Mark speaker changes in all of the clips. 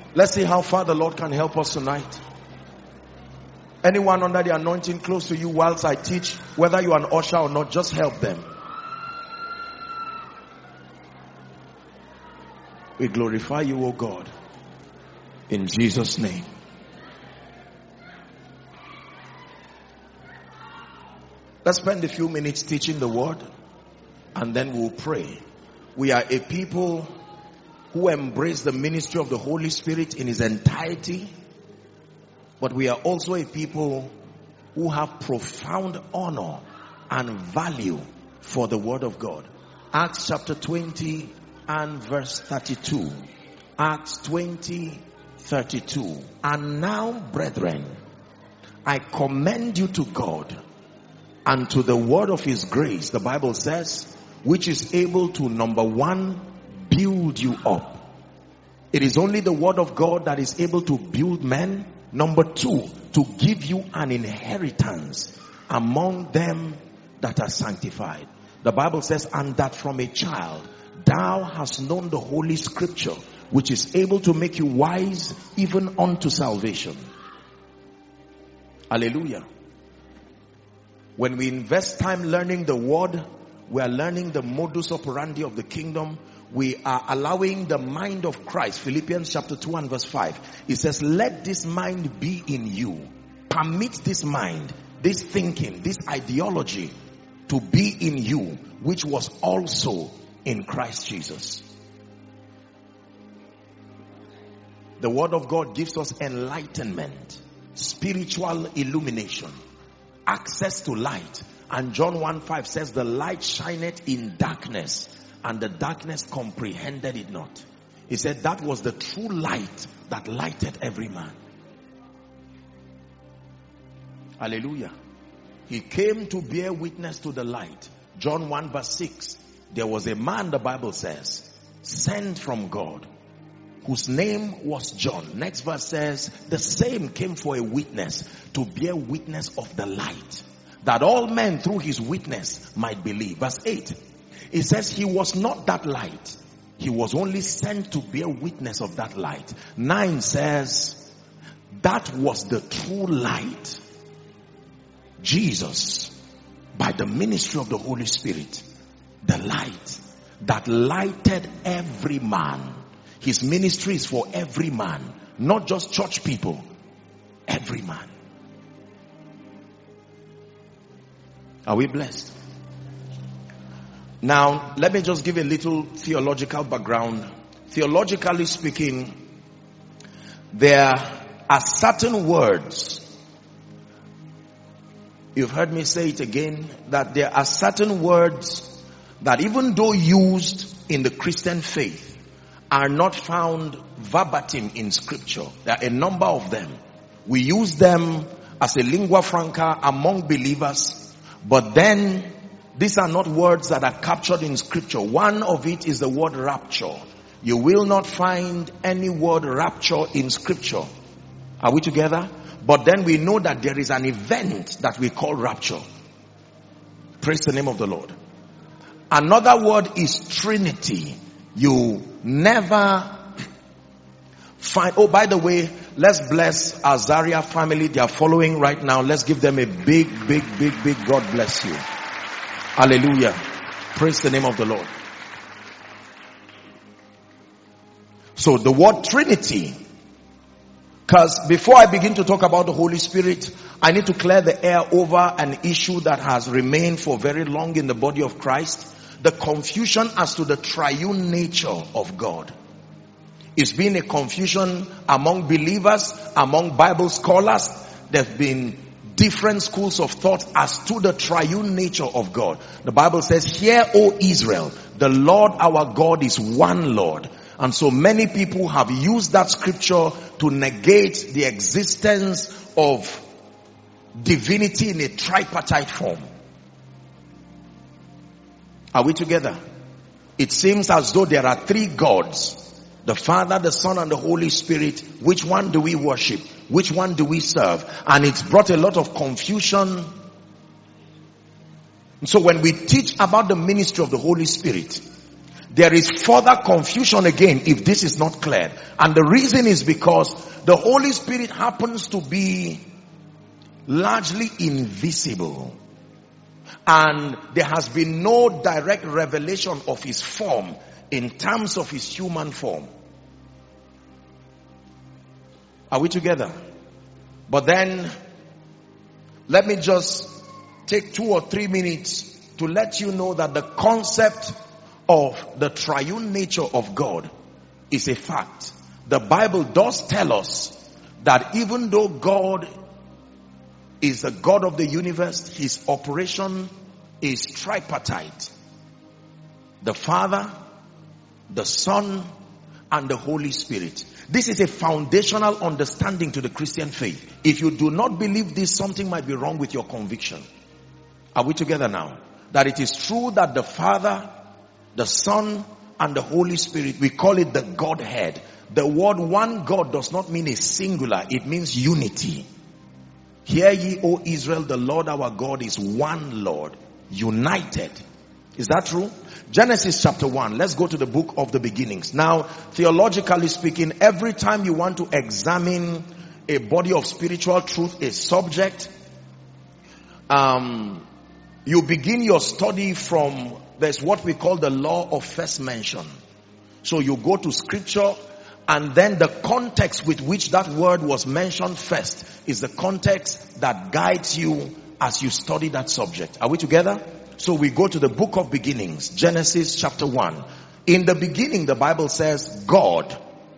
Speaker 1: Let's see how far the Lord can help us tonight. Anyone under the anointing close to you whilst I teach, whether you are an usher or not, just help them. We glorify you, O God, in Jesus' name. Let's spend a few minutes teaching the word and then we'll pray. We are a people who embrace the ministry of the Holy Spirit in his entirety, but we are also a people who have profound honor and value for the word of God. Acts chapter 20 and verse 32. Acts 20, 32. And now, brethren, I commend you to God and to the word of his grace, the Bible says, which is able to, number one, build you up. It is only the word of God that is able to build men. Number two, to give you an inheritance among them that are sanctified. The Bible says, and that from a child thou hast known the holy scripture, which is able to make you wise even unto salvation. Hallelujah. When we invest time learning the word, we are learning the modus operandi of the kingdom. We are allowing the mind of Christ. Philippians chapter 2 and verse 5. It says, let this mind be in you. Permit this mind, this thinking, this ideology to be in you, which was also in Christ Jesus. The word of God gives us enlightenment, spiritual illumination, access to light. And John 1:5 says, the light shineth in darkness, and the darkness comprehended it not. He said that was the true light that lighted every man. Hallelujah. He came to bear witness to the light. John 1 verse 6. There was a man, the Bible says, sent from God, whose name was John. Next verse says, the same came for a witness, to bear witness of the light, that all men through his witness might believe. Verse 8. It says he was not that light. He was only sent to bear witness of that light. 9 says, that was the true light. Jesus, by the ministry of the Holy Spirit, the light that lighted every man. His ministry is for every man, not just church people. Every man. Are we blessed? Now, let me just give a little theological background. Theologically speaking, there are certain words, you've heard me say it again, that there are certain words that even though used in the Christian faith, are not found verbatim in scripture. There are a number of them. We use them as a lingua franca among believers, but then these are not words that are captured in scripture. One of it is the word rapture. You will not find any word rapture in scripture. Are we together? But then we know that there is an event that we call rapture. Praise the name of the Lord. Another word is Trinity. You never find. Oh, by the way, let's bless our Zaria family. They are following right now. Let's give them a big God bless you. Hallelujah. Praise the name of the Lord. So the word Trinity, because before I begin to talk about the Holy Spirit, I need to clear the air over an issue that has remained for very long in the body of Christ. The confusion as to the triune nature of God. It's been a confusion among believers, among Bible scholars. There have been different schools of thought as to the triune nature of God. The Bible says, hear, O Israel, the Lord our God is one Lord. And so many people have used that scripture to negate the existence of divinity in a tripartite form. Are we together? It seems as though there are three gods. The Father, the Son, and the Holy Spirit. Which one do we worship? Which one do we serve? And it's brought a lot of confusion. So when we teach about the ministry of the Holy Spirit, there is further confusion again if this is not cleared. And the reason is because the Holy Spirit happens to be largely invisible. And there has been no direct revelation of his form in terms of his human form. Are we together? But then, let me just take 2 or 3 minutes to let you know that the concept of the triune nature of God is a fact. The Bible does tell us that even though God is the God of the universe, his operation is tripartite. The Father, the Son, and the Holy Spirit. This is a foundational understanding to the Christian faith. If you do not believe this, something might be wrong with your conviction. Are we together now? That it is true that the Father, the Son, and the Holy Spirit, we call it the Godhead. The word one God does not mean a singular, it means unity. Hear ye, O Israel, the Lord our God is one Lord, united. Is that true? Genesis chapter 1. Let's go to the book of the beginnings. Now, theologically speaking, every time you want to examine a body of spiritual truth, a subject, you begin your study from, there's what we call the law of first mention. So you go to scripture, and then the context with which that word was mentioned first is the context that guides you as you study that subject. Are we together? So we go to the book of beginnings, Genesis chapter 1. In the beginning, the Bible says, God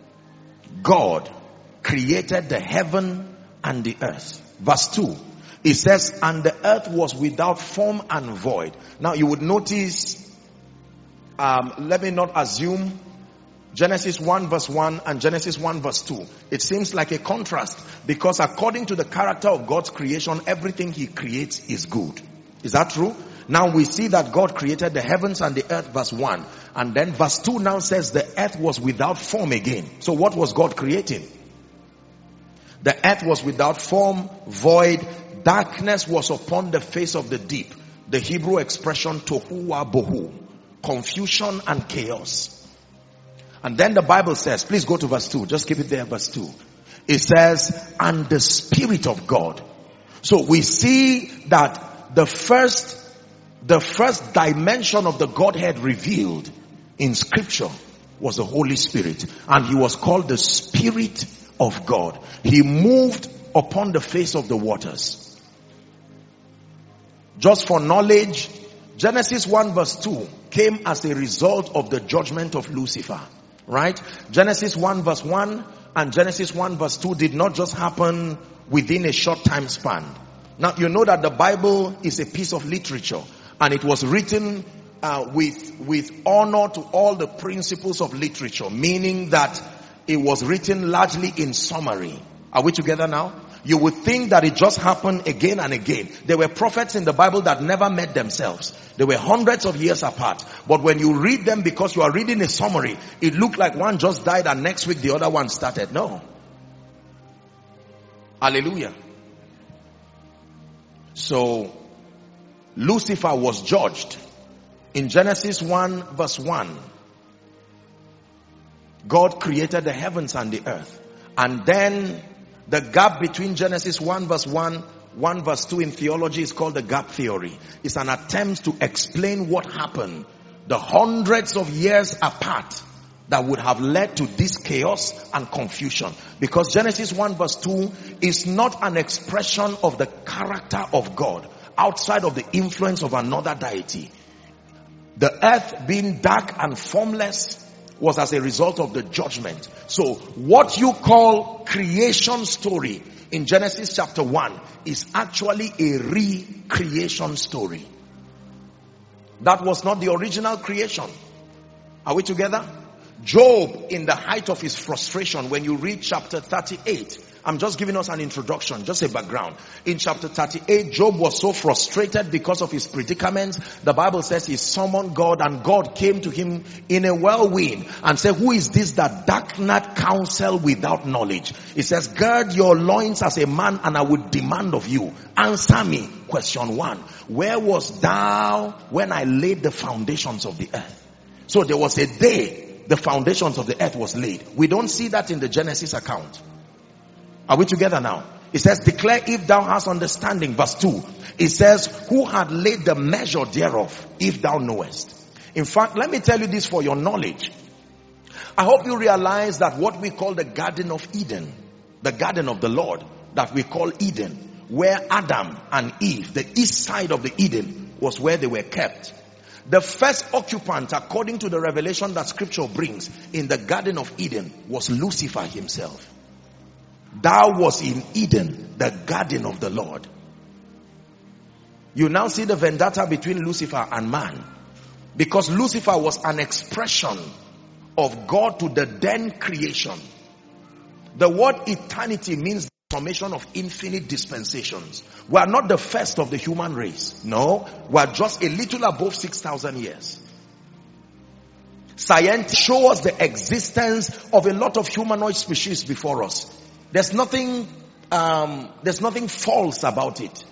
Speaker 1: created the heaven and the earth. Verse 2, it says, and the earth was without form and void. Now you would notice, let me not assume Genesis 1 verse 1 and Genesis 1 verse 2. It seems like a contrast, because according to the character of God's creation, everything he creates is good. Is that true? Now we see that God created the heavens and the earth, verse 1. And then verse 2 now says the earth was without form again. So what was God creating? The earth was without form, void, darkness was upon the face of the deep. The Hebrew expression tohu wa bohu, confusion and chaos. And then the Bible says, please go to verse 2, just keep it there, verse 2. It says, and the Spirit of God. So we see that the first dimension of the Godhead revealed in scripture was the Holy Spirit, and he was called the Spirit of God. He moved upon the face of the waters. Just for knowledge, Genesis 1 verse 2 came as a result of the judgment of Lucifer, right? Genesis 1 verse 1 and Genesis 1 verse 2 did not just happen within a short time span. Now you know that the Bible is a piece of literature, and it was written with honor to all the principles of literature, meaning that it was written largely in summary. Are we together now? You would think that it just happened again and again. There were prophets in the Bible that never met themselves. They were hundreds of years apart. But when you read them, because you are reading a summary, it looked like one just died and next week the other one started. No. Hallelujah. So, Lucifer was judged. In Genesis 1 verse 1, God created the heavens and the earth. And then the gap between Genesis 1 verse 1, 1 verse 2 in theology is called the gap theory. It's an attempt to explain what happened the hundreds of years apart that would have led to this chaos and confusion. Because Genesis 1 verse 2 is not an expression of the character of God outside of the influence of another deity. The earth being dark and formless was as a result of the judgment. So what you call creation story in Genesis chapter 1 is actually a recreation story. That was not the original creation. Are we together? Job, in the height of his frustration, when you read chapter 38, I'm just giving us an introduction, just a background. In chapter 38, Job was so frustrated because of his predicament. The Bible says he summoned God, and God came to him in a whirlwind and said, who is this that darkeneth counsel without knowledge? It says, gird your loins as a man, and I would demand of you. Answer me. Question 1. Where was thou when I laid the foundations of the earth? So there was a day the foundations of the earth was laid. We don't see that in the Genesis account. Are we together now? It says, declare if thou hast understanding. Verse 2. It says, who had laid the measure thereof, if thou knowest. In fact, let me tell you this for your knowledge. I hope you realize that what we call the Garden of Eden, the garden of the Lord that we call Eden, where Adam and Eve, the east side of the Eden, was where they were kept. The first occupant, according to the revelation that scripture brings, in the Garden of Eden was Lucifer himself. Thou was in Eden, the garden of the Lord. You now see the vendetta between Lucifer and man, because Lucifer was an expression of God to the then creation. The word eternity means the formation of infinite dispensations. We are not the first of the human race. No, we are just a little above 6,000 years. Science shows us the existence of a lot of humanoid species before us. There's nothing false about it.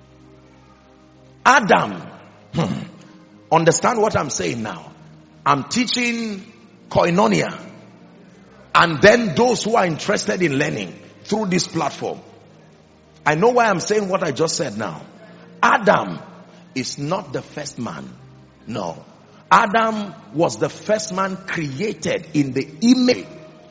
Speaker 1: Adam, understand what I'm saying now. I'm teaching koinonia, and then those who are interested in learning through this platform. I know why I'm saying what I just said now. Adam is not the first man. No. Adam was the first man created in the image.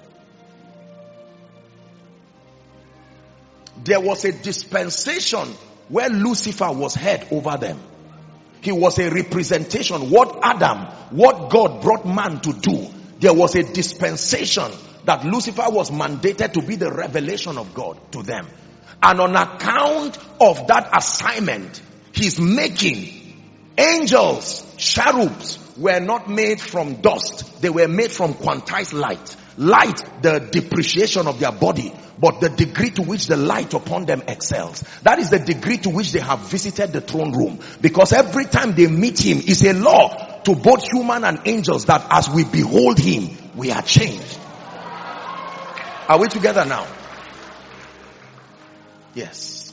Speaker 1: There was a dispensation where Lucifer was head over them. He was a representation. What God brought man to do. There was a dispensation that Lucifer was mandated to be the revelation of God to them. And on account of that assignment, he's making angels, cherubs, were not made from dust. They were made from quantized light. Light, the depreciation of their body, but the degree to which the light upon them excels. That is the degree to which they have visited the throne room. Because every time they meet him, it's a law to both human and angels that as we behold him, we are changed. Are we together now? Yes.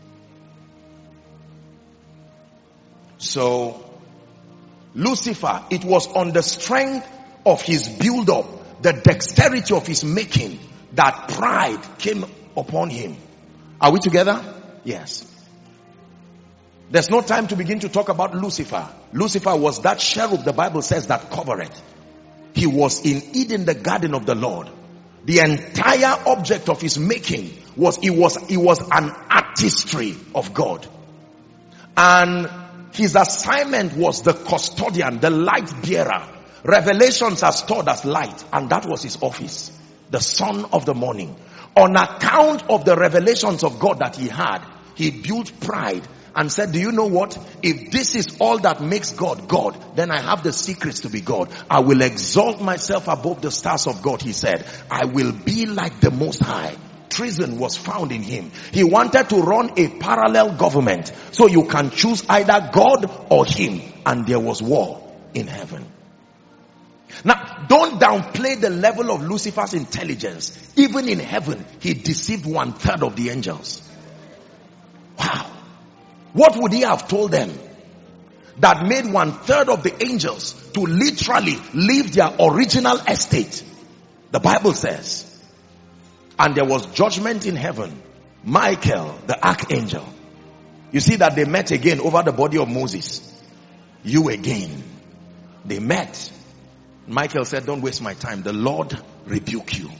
Speaker 1: So, Lucifer, it was on the strength of his build-up, the dexterity of his making, that pride came upon him. Are we together? Yes. There's no time to begin to talk about Lucifer. Lucifer was that cherub, the Bible says, that covered. He was in Eden, the garden of the Lord. The entire object of his making was an artistry of God. And his assignment was the custodian, the light bearer. Revelations are stored as light, and that was his office. The son of the morning. On account of the revelations of God that he had, he built pride and said, do you know what? If this is all that makes God God, then I have the secrets to be God. I will exalt myself above the stars of God, he said. I will be like the Most High. Treason was found in him. He wanted to run a parallel government, so you can choose either God or him, and there was war in heaven. Now, don't downplay the level of Lucifer's intelligence. Even in heaven, he deceived 1/3 of the angels. Wow. What would he have told them that made 1/3 of the angels to literally leave their original estate? The Bible says, and there was judgment in heaven. Michael, the archangel. You see that they met again over the body of Moses. You again. They met. Michael said, don't waste my time. The Lord rebuke you.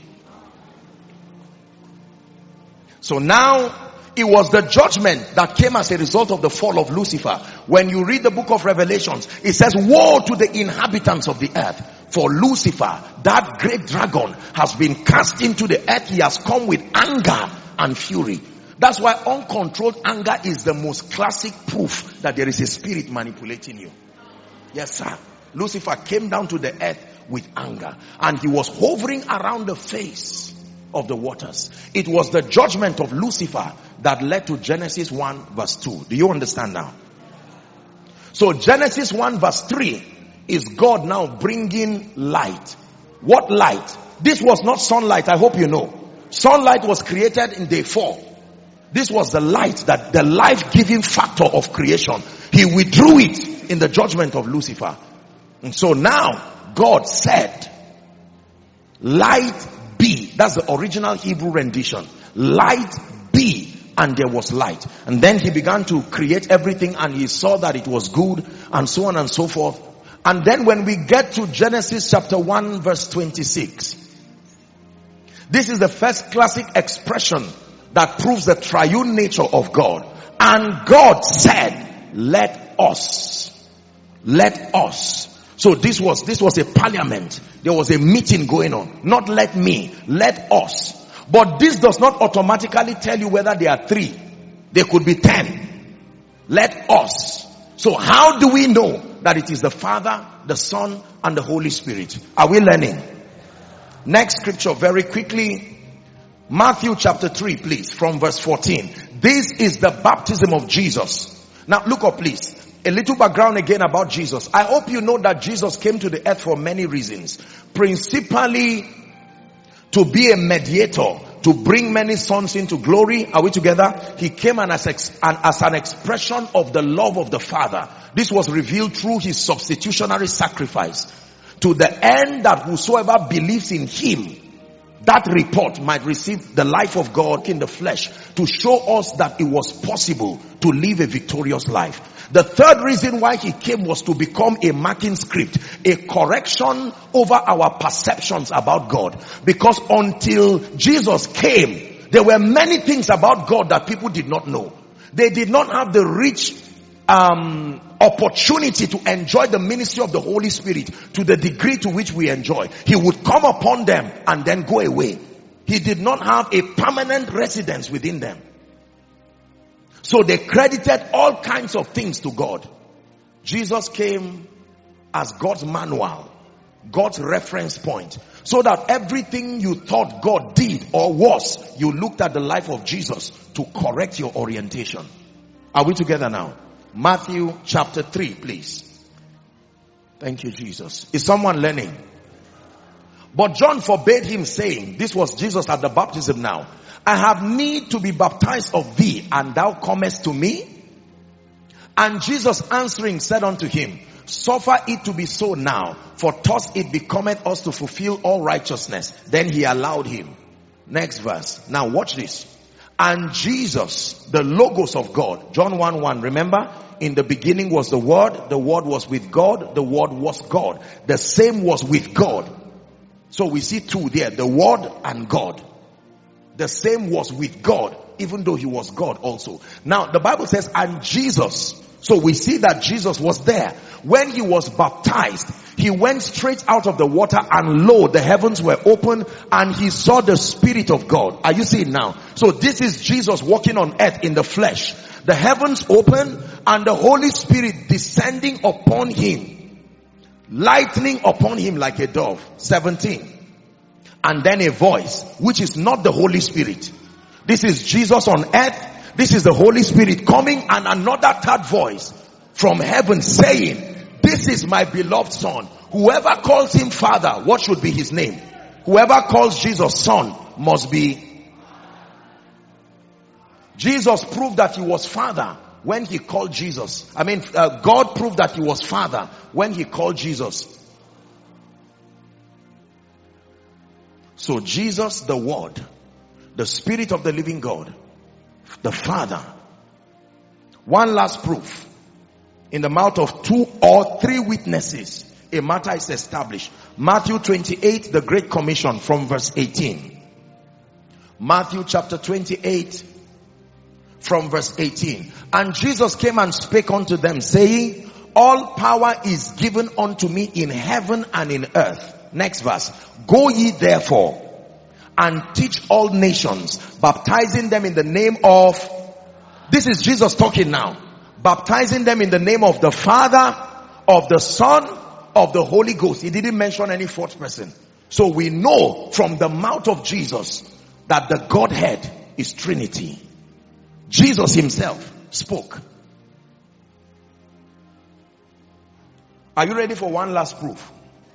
Speaker 1: So now, it was the judgment that came as a result of the fall of Lucifer. When you read the book of Revelations, it says, woe to the inhabitants of the earth. For Lucifer, that great dragon, has been cast into the earth. He has come with anger and fury. That's why uncontrolled anger is the most classic proof that there is a spirit manipulating you. Yes, sir. Lucifer came down to the earth with anger, and he was hovering around the face of the waters. It was the judgment of Lucifer that led to Genesis 1 verse 2. Do you understand now? So Genesis 1 verse 3 is God now bringing light. What light? This was not sunlight, I hope you know. Sunlight was created in day 4. This was the light, that the life-giving factor of creation. He withdrew it in the judgment of Lucifer. And so now, God said, light be. That's the original Hebrew rendition. Light be. And there was light. And then he began to create everything, and he saw that it was good, and so on and so forth. And then when we get to Genesis chapter 1 verse 26, this is the first classic expression that proves the triune nature of God. And God said, let us. Let us. So this was a parliament. There was a meeting going on. Not let me, let us. But this does not automatically tell you whether there are 3. There could be 10. Let us. So how do we know that it is the Father, the Son, and the Holy Spirit? Are we learning? Next scripture very quickly. Matthew chapter 3, please, from verse 14. This is the baptism of Jesus. Now look up, please. A little background again about Jesus. I hope you know that Jesus came to the earth for many reasons. Principally to be a mediator, to bring many sons into glory. Are we together? He came as an expression of the love of the Father. This was revealed through his substitutionary sacrifice, to the end that whosoever believes in him, that report might receive the life of God in the flesh, to show us that it was possible to live a victorious life. The third reason why he came was to become a marking script, a correction over our perceptions about God. Because until Jesus came, there were many things about God that people did not know. They did not have the rich opportunity to enjoy the ministry of the Holy Spirit to the degree to which we enjoy. He would come upon them and then go away. He did not have a permanent residence within them. So they credited all kinds of things to God. Jesus came as God's manual, God's reference point, so that everything you thought God did or was, you looked at the life of Jesus to correct your orientation. Are we together now? Matthew chapter 3, please. Thank you, Jesus. Is someone learning? But John forbade him, saying, this was Jesus at the baptism now, I have need to be baptized of thee, and thou comest to me? And Jesus answering said unto him, suffer it to be so now, for thus it becometh us to fulfill all righteousness. Then he allowed him. Next verse. Now watch this. And Jesus, the Logos of God, John 1:1, remember? In the beginning was the Word was with God, the Word was God. The same was with God. So we see two there, the Word and God. The same was with God, even though he was God also. Now the Bible says, and Jesus. So we see that Jesus was there. When he was baptized, he went straight out of the water, and lo, the heavens were open, and he saw the Spirit of God. Are you seeing now? So this is Jesus walking on earth in the flesh. The heavens open, and the Holy Spirit descending upon him, lightning upon him like a dove. 17. And then a voice, which is not the Holy Spirit. This is Jesus on earth. This is the Holy Spirit coming, and another third voice from heaven saying, this is my beloved Son. Whoever calls him Father, what should be his name? Whoever calls Jesus Son must be. Jesus proved that he was Father when he called Jesus. God proved that he was Father when he called Jesus. So Jesus, the Word, the Spirit of the living God, the Father. One last proof. In the mouth of 2 or 3 witnesses, a matter is established. Matthew 28, the Great Commission, from verse 18. Matthew chapter 28, from verse 18. And Jesus came and spake unto them, saying, all power is given unto me in heaven and in earth. Next verse. Go ye therefore and teach all nations, baptizing them in the name of, this is Jesus talking now, baptizing them in the name of the Father, of the Son, of the Holy Ghost. He didn't mention any fourth person. So we know from the mouth of Jesus that the Godhead is Trinity. Jesus himself spoke. Are you ready for one last proof?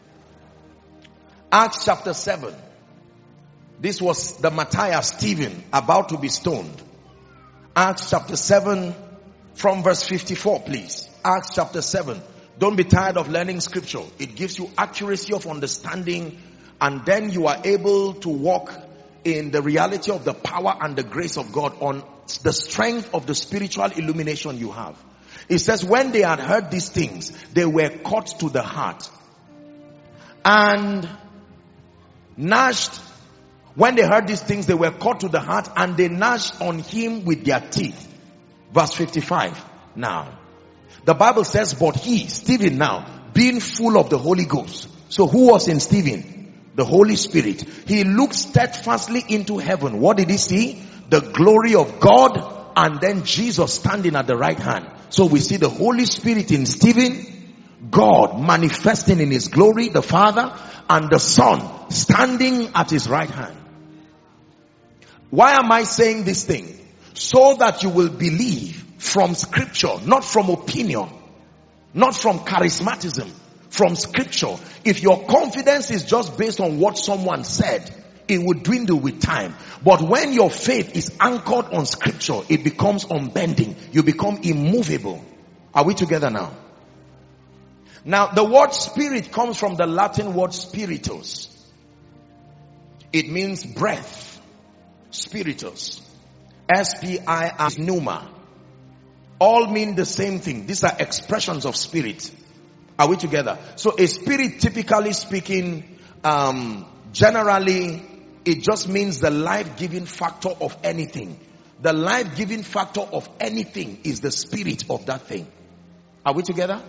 Speaker 1: Acts chapter 7. This was the martyr Stephen, about to be stoned. Acts chapter 7 from verse 54, please. Acts chapter 7. Don't be tired of learning scripture. It gives you accuracy of understanding, and then you are able to walk in the reality of the power and the grace of God on the strength of the spiritual illumination you have. It says, when they had heard these things, they were cut to the heart and gnashed. When they heard these things, they were cut to the heart and they gnashed on him with their teeth. Verse 55. Now, the Bible says, but he, Stephen now, being full of the Holy Ghost. So who was in Stephen? The Holy Spirit. He looked steadfastly into heaven. What did he see? The glory of God, and then Jesus standing at the right hand. So we see the Holy Spirit in Stephen, God manifesting in his glory, the Father, and the Son standing at his right hand. Why am I saying this thing? So that you will believe from scripture, not from opinion, not from charismatism, from scripture. If your confidence is just based on what someone said, it will dwindle with time. But when your faith is anchored on scripture, it becomes unbending. You become immovable. Are we together now? Now, the word spirit comes from the Latin word spiritus. It means breath. Spiritus. S-P-I-R, pneuma. All mean the same thing. These are expressions of spirit. Are we together? So a spirit, typically speaking, generally, it just means the life-giving factor of anything. The life-giving factor of anything is the spirit of that thing. Are we together?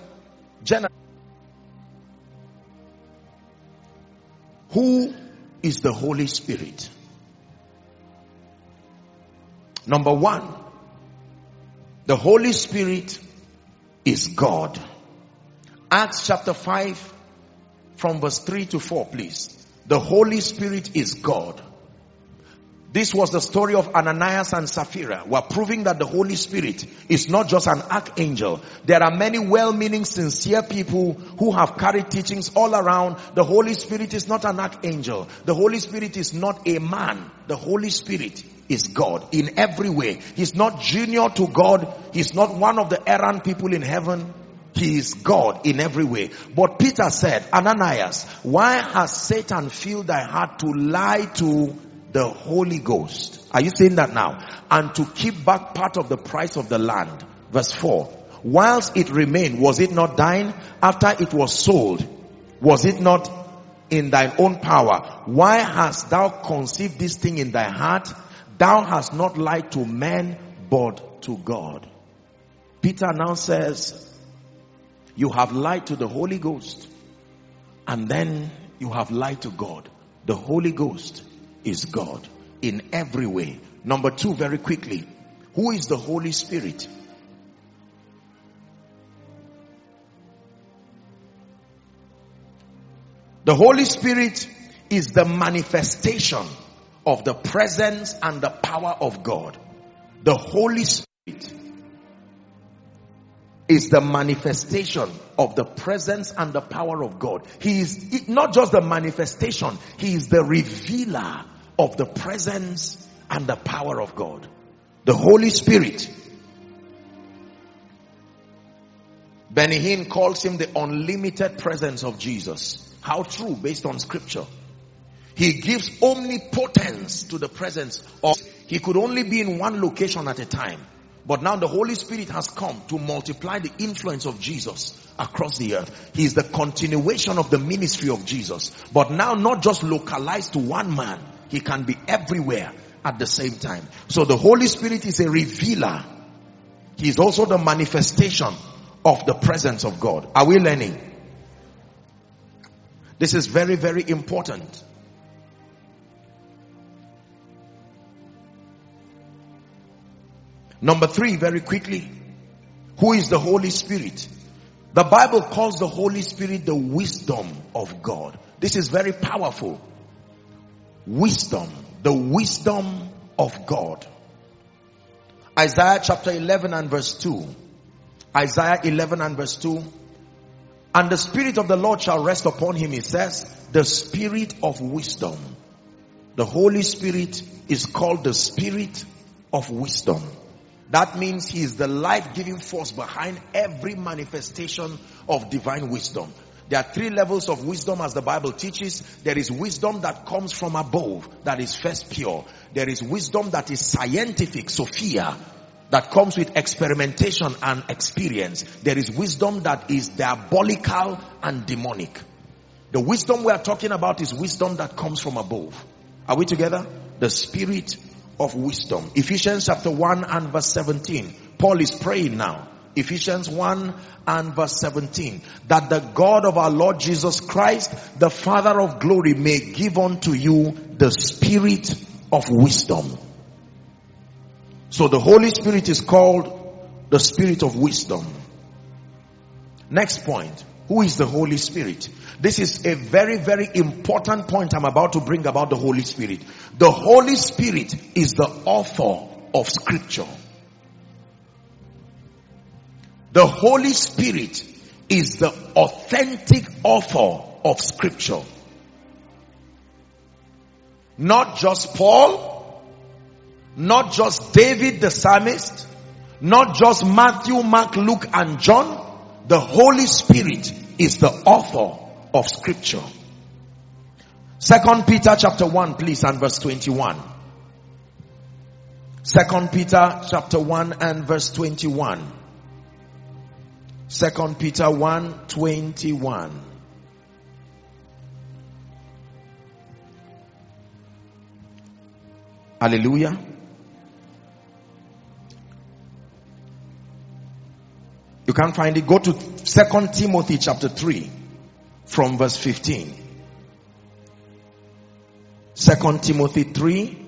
Speaker 1: Who is the Holy Spirit? Number one, the Holy Spirit is God. Acts chapter 5 from verse 3 to 4, please. The Holy Spirit is God. This was the story of Ananias and Sapphira. We're proving that the Holy Spirit is not just an archangel. There are many well-meaning, sincere people who have carried teachings all around. The Holy Spirit is not an archangel. The Holy Spirit is not a man. The Holy Spirit is God in every way. He's not junior to God. He's not one of the errant people in heaven. He is God in every way. But Peter said, Ananias, why has Satan filled thy heart to lie to the Holy Ghost? Are you saying that now? And to keep back part of the price of the land. Verse 4. Whilst it remained, was it not thine? After it was sold, was it not in thine own power? Why hast thou conceived this thing in thy heart? Thou hast not lied to men, but to God. Peter now says, you have lied to the Holy Ghost, and then you have lied to God. The Holy Ghost is God in every way. Number two, very quickly, who is the Holy Spirit? The Holy Spirit is the manifestation of the presence and the power of God. The Holy Spirit is the manifestation of the presence and the power of God. He is not just the manifestation, he is the revealer of the presence and the power of God. The Holy Spirit. Benny Hinn calls him the unlimited presence of Jesus. How true, based on scripture. He gives omnipotence to the presence of. He could only be in one location at a time. But now the Holy Spirit has come to multiply the influence of Jesus across the earth. He is the continuation of the ministry of Jesus. But now not just localized to one man. He can be everywhere at the same time. So the Holy Spirit is a revealer. He is also the manifestation of the presence of God. Are we learning? This is very, very important. Number three, very quickly. Who is the Holy Spirit? The Bible calls the Holy Spirit the wisdom of God. This is very powerful. Wisdom. The wisdom of God. Isaiah chapter 11 and verse 2. Isaiah 11 and verse 2. And the Spirit of the Lord shall rest upon him, it says, the Spirit of wisdom. The Holy Spirit is called the Spirit of wisdom. That means he is the life-giving force behind every manifestation of divine wisdom. There are 3 levels of wisdom as the Bible teaches. There is wisdom that comes from above, that is first pure. There is wisdom that is scientific, Sophia, that comes with experimentation and experience. There is wisdom that is diabolical and demonic. The wisdom we are talking about is wisdom that comes from above. Are we together? The spirit of wisdom. Ephesians chapter 1 and verse 17. Paul is praying now. Ephesians 1 and verse 17. That the God of our Lord Jesus Christ, the Father of glory, may give unto you the spirit of wisdom. So the Holy Spirit is called the spirit of wisdom. Next point. Who is the Holy Spirit? This is a very, very important point I'm about to bring about the Holy Spirit. The Holy Spirit is the author of Scripture. The Holy Spirit is the authentic author of Scripture. Not just Paul, not just David the psalmist, not just Matthew, Mark, Luke and John. The Holy Spirit is the author of Scripture. 2 Peter chapter 1 please and verse 21. 2 Peter chapter 1 and verse 21. 2 Peter 1:21. Hallelujah. You can't find it. Go to 2 Timothy chapter 3 from verse 15. 2 Timothy 3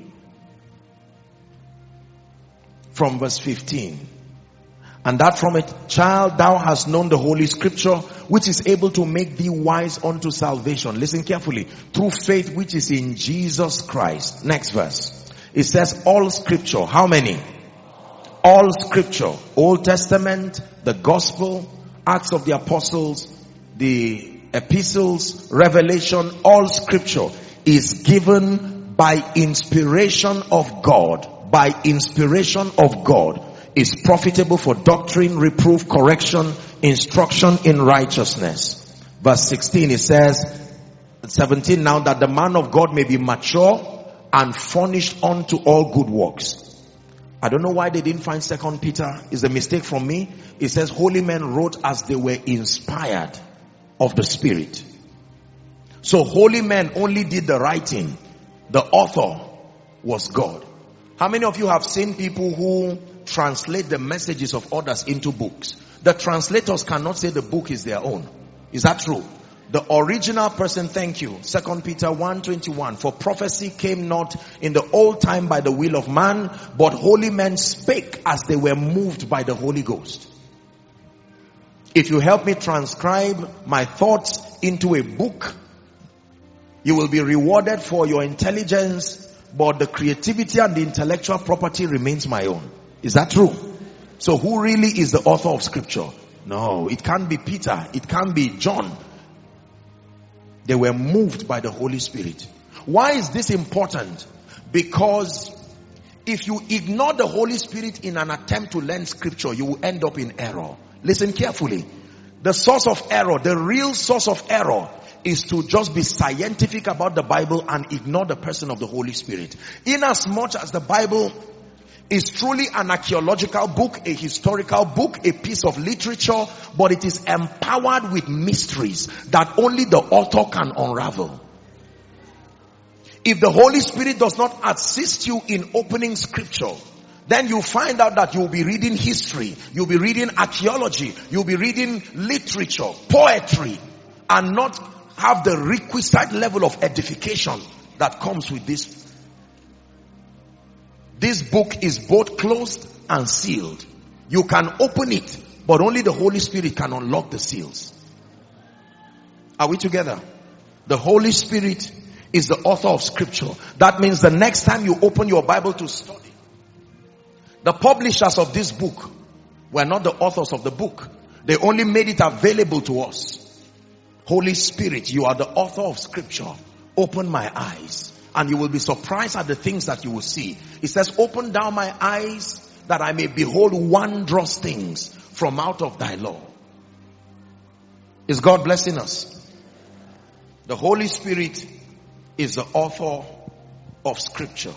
Speaker 1: from verse 15. And that from a child thou hast known the Holy Scripture, which is able to make thee wise unto salvation. Listen carefully. Through faith which is in Jesus Christ. Next verse. It says all Scripture. How many? All Scripture. Old Testament, the Gospel, Acts of the Apostles, the Epistles, Revelation, all Scripture is given by inspiration of God. By inspiration of God. Is profitable for doctrine, reproof, correction, instruction in righteousness. Verse 16 it says, 17, now that the man of God may be mature and furnished unto all good works. I don't know why they didn't find 2 Peter. It's a mistake from me. It says holy men wrote as they were inspired of the Spirit. So holy men only did the writing. The author was God. How many of you have seen people who translate the messages of others into books? The translators cannot say the book is their own. Is that true? The original person, thank you. 2 Peter 1:21. For prophecy came not in the old time by the will of man, but holy men spake as they were moved by the Holy Ghost. If you help me transcribe my thoughts into a book, you will be rewarded for your intelligence, but the creativity and the intellectual property remains my own. Is that true? So who really is the author of Scripture? No, it can't be Peter. It can't be John. They were moved by the Holy Spirit. Why is this important? Because if you ignore the Holy Spirit in an attempt to learn Scripture, you will end up in error. Listen carefully. The source of error, the real source of error, is to just be scientific about the Bible and ignore the person of the Holy Spirit. Inasmuch as the Bible is truly an archaeological book, a historical book, a piece of literature, but it is empowered with mysteries that only the author can unravel. If the Holy Spirit does not assist you in opening Scripture, then you find out that you'll be reading history, you'll be reading archaeology, you'll be reading literature, poetry, and not have the requisite level of edification that comes with this. This book is both closed and sealed. You can open it, but only the Holy Spirit can unlock the seals. Are we together? The Holy Spirit is the author of Scripture. That means the next time you open your Bible to study, the publishers of this book were not the authors of the book. They only made it available to us. Holy Spirit, you are the author of Scripture. Open my eyes, and you will be surprised at the things that you will see. It says, open thou my eyes that I may behold wondrous things from out of thy law. Is God blessing us? The Holy Spirit is the author of scripture.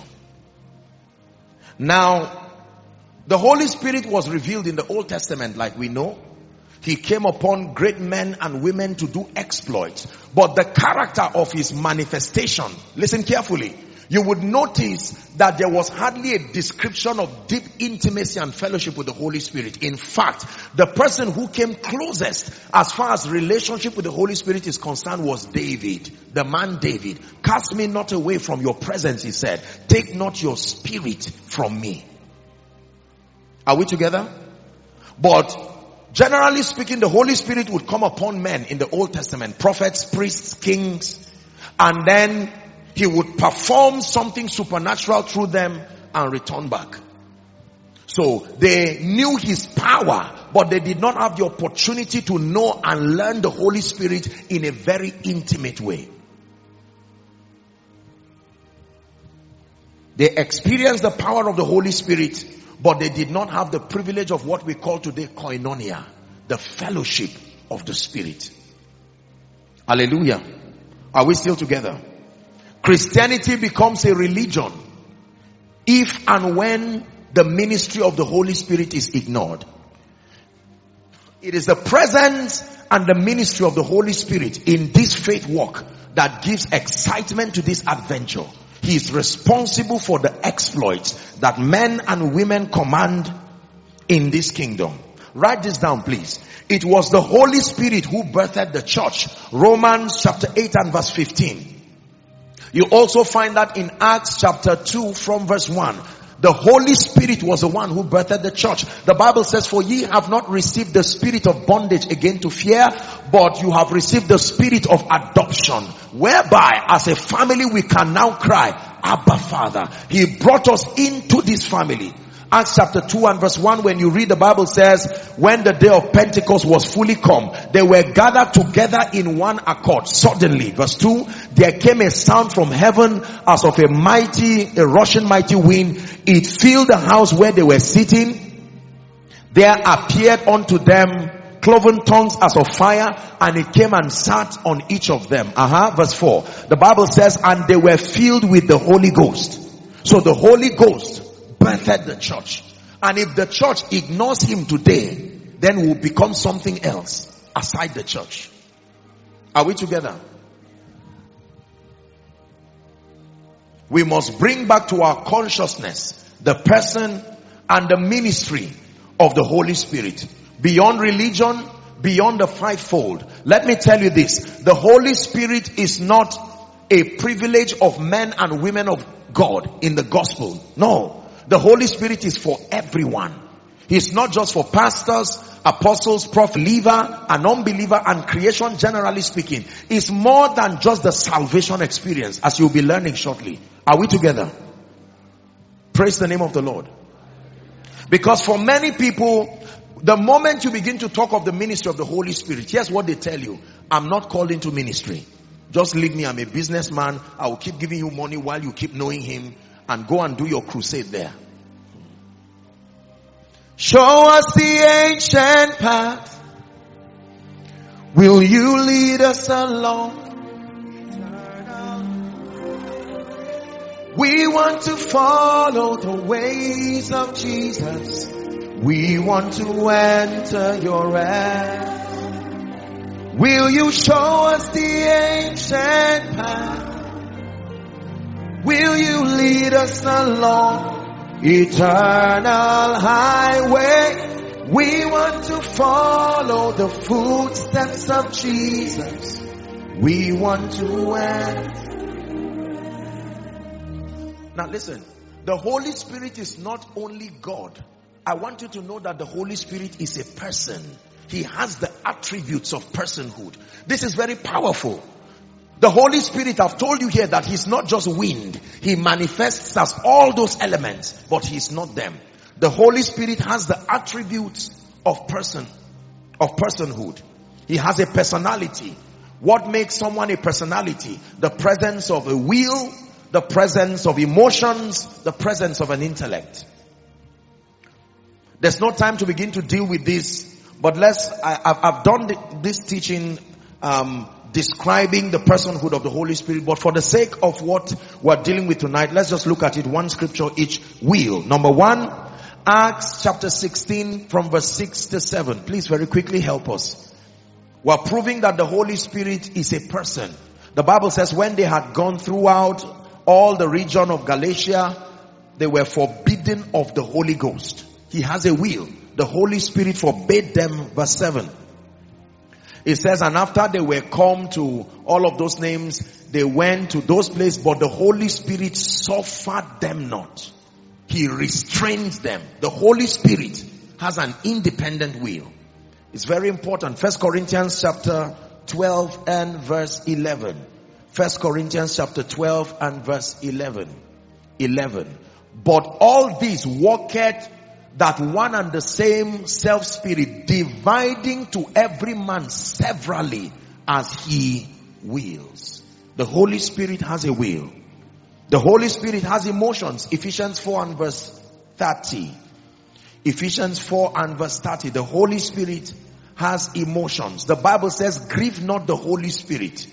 Speaker 1: Now, the Holy Spirit was revealed in the Old Testament, like we know. He came upon great men and women to do exploits. But the character of his manifestation, listen carefully, you would notice that there was hardly a description of deep intimacy and fellowship with the Holy Spirit. In fact, the person who came closest as far as relationship with the Holy Spirit is concerned was David, the man David. Cast me not away from your presence, he said. Take not your spirit from me. Are we together? But generally speaking, the Holy Spirit would come upon men in the Old Testament, prophets, priests, kings, and then he would perform something supernatural through them and return back. So they knew his power, but they did not have the opportunity to know and learn the Holy Spirit in a very intimate way. They experienced the power of the Holy Spirit, but they did not have the privilege of what we call today koinonia, the fellowship of the Spirit. Hallelujah. Are we still together? Christianity becomes a religion if and when the ministry of the Holy Spirit is ignored. It is the presence and the ministry of the Holy Spirit in this faith walk that gives excitement to this adventure. He is responsible for the exploits that men and women command in this kingdom. Write this down, please. It was the Holy Spirit who birthed the church. Romans chapter 8 and verse 15. You also find that in Acts chapter 2 from verse 1. The Holy Spirit was the one who birthed the church. The Bible says, for ye have not received the spirit of bondage again to fear, but you have received the spirit of adoption, whereby as a family we can now cry, Abba Father. He brought us into this family. Acts chapter 2 and verse 1, when you read, the Bible says, when the day of Pentecost was fully come, they were gathered together in one accord. Suddenly, verse 2, there came a sound from heaven as of a rushing mighty wind. It filled the house where they were sitting. There appeared unto them cloven tongues as of fire, and it came and sat on each of them. Verse 4. The Bible says, and they were filled with the Holy Ghost. So the Holy Ghost birthed the church. And if the church ignores him today, then we'll become something else aside the church. Are we together? We must bring back to our consciousness the person and the ministry of the Holy Spirit. Beyond religion, beyond the fivefold. Let me tell you this. The Holy Spirit is not a privilege of men and women of God in the gospel. No. The Holy Spirit is for everyone. He's not just for pastors, apostles, prophets, believer, and unbeliever, and creation generally speaking. It's more than just the salvation experience, as you'll be learning shortly. Are we together? Praise the name of the Lord. Because for many people, the moment you begin to talk of the ministry of the Holy Spirit, here's what they tell you. I'm not called into ministry. Just leave me. I'm a businessman. I will keep giving you money while you keep knowing him. And go and do your crusade there. Show us the ancient path. Will you lead us along? We want to follow the ways of Jesus. We want to enter your rest. Will you show us the ancient path? Will you lead us along eternal highway? We want to follow the footsteps of Jesus. We want to enter. Now listen, the Holy Spirit is not only God. I want you to know that the Holy Spirit is a person. He has the attributes of personhood. This is very powerful. The Holy Spirit, I've told you here that he's not just wind. He manifests as all those elements, but he's not them. The Holy Spirit has the attributes of personhood. He has a personality. What makes someone a personality? The presence of a will, the presence of emotions, the presence of an intellect. There's no time to begin to deal with this, but I've done this teaching describing the personhood of the Holy Spirit, but for the sake of what we're dealing with tonight, let's just look at it one scripture each. Will. Number one, Acts chapter 16 from verse 6 to 7. Please very quickly help us. We're proving that the Holy Spirit is a person. The Bible says when they had gone throughout all the region of Galatia, they were forbidden of the Holy Ghost. He has a will. The Holy Spirit forbade them. Verse 7. It says, and after they were come to all of those names, they went to those places, but the Holy Spirit suffered them not. He restrains them. The Holy Spirit has an independent will. It's very important. 1 Corinthians chapter 12 and verse 11. 1 Corinthians chapter 12 and verse 11. But all this worketh that one and the same self-spirit, dividing to every man severally as he wills. The Holy Spirit has a will. The Holy Spirit has emotions. Ephesians 4 and verse 30. Ephesians 4 and verse 30. The Holy Spirit has emotions. The Bible says, grieve not the Holy Spirit.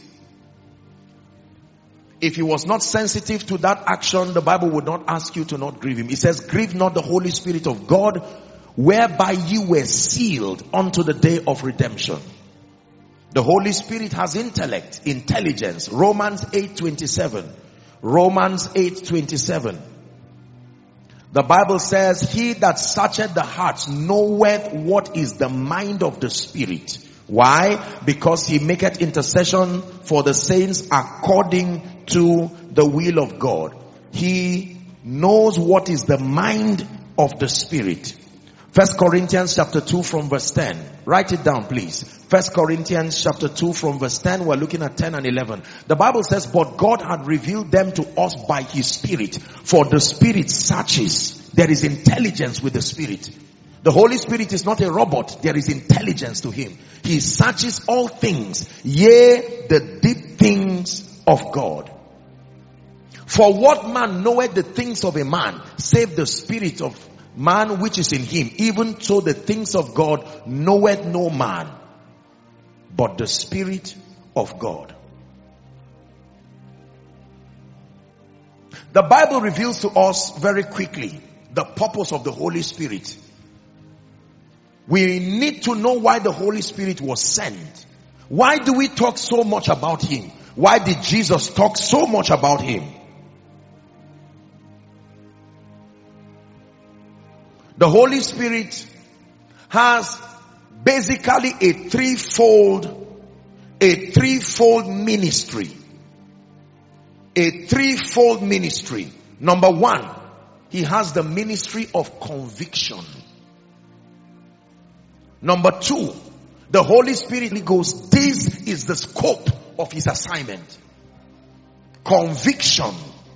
Speaker 1: If he was not sensitive to that action, the Bible would not ask you to not grieve him. It says, grieve not the Holy Spirit of God, whereby you were sealed unto the day of redemption. The Holy Spirit has intellect, intelligence. Romans 8:27. Romans 8:27. The Bible says, he that searcheth the hearts knoweth what is the mind of the Spirit. Why? Because he maketh intercession for the saints according to the will of God. He knows what is the mind of the Spirit. 1 Corinthians chapter 2 from verse 10. Write it down, please. 1 Corinthians chapter 2 from verse 10. We're looking at 10 and 11. The Bible says, but God had revealed them to us by his Spirit. For the Spirit searches. There is intelligence with the Spirit. The Holy Spirit is not a robot. There is intelligence to him. He searches all things, yea, the deep things of God. For what man knoweth the things of a man, save the spirit of man which is in him? Even so the things of God knoweth no man, but the Spirit of God. The Bible reveals to us very quickly the purpose of the Holy Spirit. We need to know why the Holy Spirit was sent. Why do we talk so much about him? Why did Jesus talk so much about him? The Holy Spirit has basically a threefold ministry. A threefold ministry. Number one, he has the ministry of conviction. Number two, the Holy Spirit goes, this is the scope of his assignment. Conviction.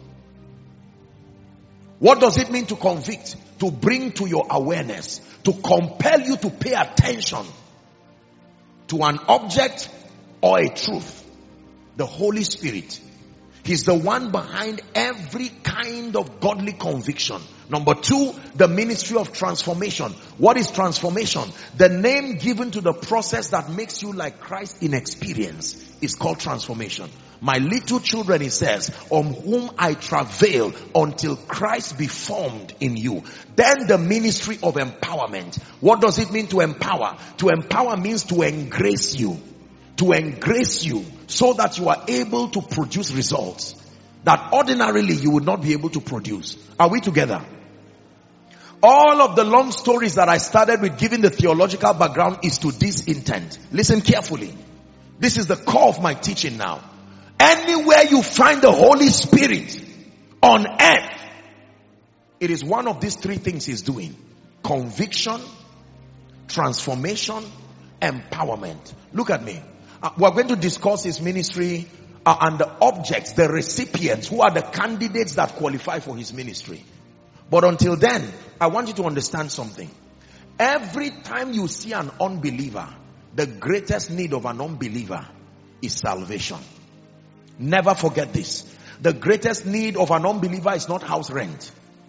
Speaker 1: What does it mean to convict? To bring to your awareness, to compel you to pay attention to an object or a truth. The Holy Spirit, he's the one behind every kind of godly conviction. Number two, the ministry of transformation. What is transformation? The name given to the process that makes you like Christ in experience is called transformation. My little children, he says, on whom I travail until Christ be formed in you. Then the ministry of empowerment. What does it mean to empower? To empower means to engrace you. To engrace you so that you are able to produce results that ordinarily you would not be able to produce. Are we together? All of the long stories that I started with giving the theological background is to this intent. Listen carefully. This is the core of my teaching now. Anywhere you find the Holy Spirit on earth, it is one of these three things he's doing. Conviction, transformation, empowerment. Look at me. We're going to discuss his ministry and the objects, the recipients, who are the candidates that qualify for his ministry. But until then, I want you to understand something. Every time you see an unbeliever, the greatest need of an unbeliever is salvation. Never forget this. The greatest need of an unbeliever is not house rent.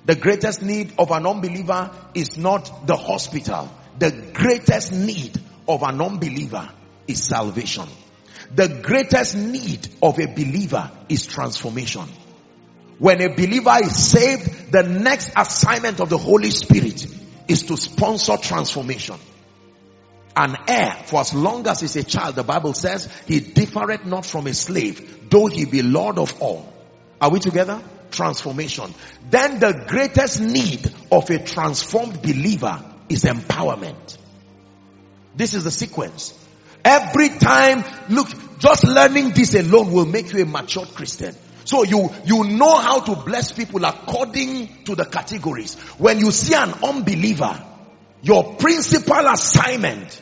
Speaker 1: The greatest need of an unbeliever is not the hospital. The greatest need of an unbeliever is salvation. The greatest need of a believer is transformation. When a believer is saved, the next assignment of the Holy Spirit is to sponsor transformation. An heir, for as long as he's a child, the Bible says, he differeth not from a slave, though he be Lord of all. Are we together? Transformation. Then the greatest need of a transformed believer is empowerment. This is the sequence. Every time, look, just learning this alone will make you a matured Christian. So you know how to bless people according to the categories. When you see an unbeliever, your principal assignment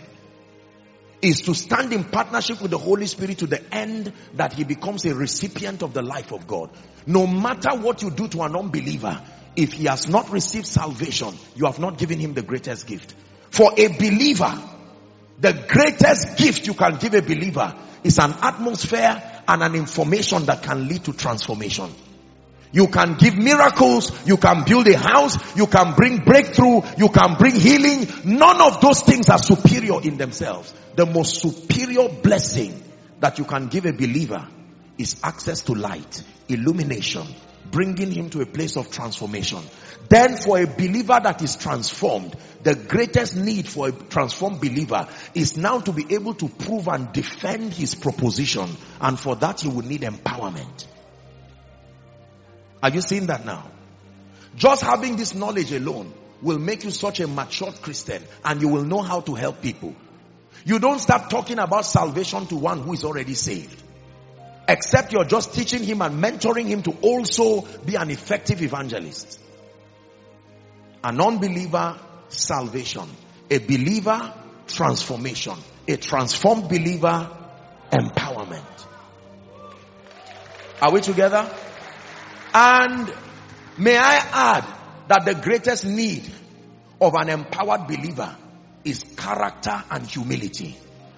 Speaker 1: is to stand in partnership with the Holy Spirit to the end that he becomes a recipient of the life of God. No matter what you do to an unbeliever, if he has not received salvation, you have not given him the greatest gift. For a believer, the greatest gift you can give a believer is an atmosphere and an information that can lead to transformation. You can give miracles, you can build a house, you can bring breakthrough, you can bring healing. None of those things are superior in themselves. The most superior blessing that you can give a believer is access to light, illumination, bringing him to a place of transformation. Then for a believer that is transformed, the greatest need for a transformed believer is now to be able to prove and defend his proposition. And for that he will need empowerment. Are you seeing that now? Just having this knowledge alone will make you such a matured Christian, and you will know how to help people. You don't start talking about salvation to one who is already saved, except you're just teaching him and mentoring him to also be an effective evangelist. An unbeliever, salvation. A believer, transformation. A transformed believer, empowerment. Are we together? And may I add that the greatest need of an empowered believer is character and humility.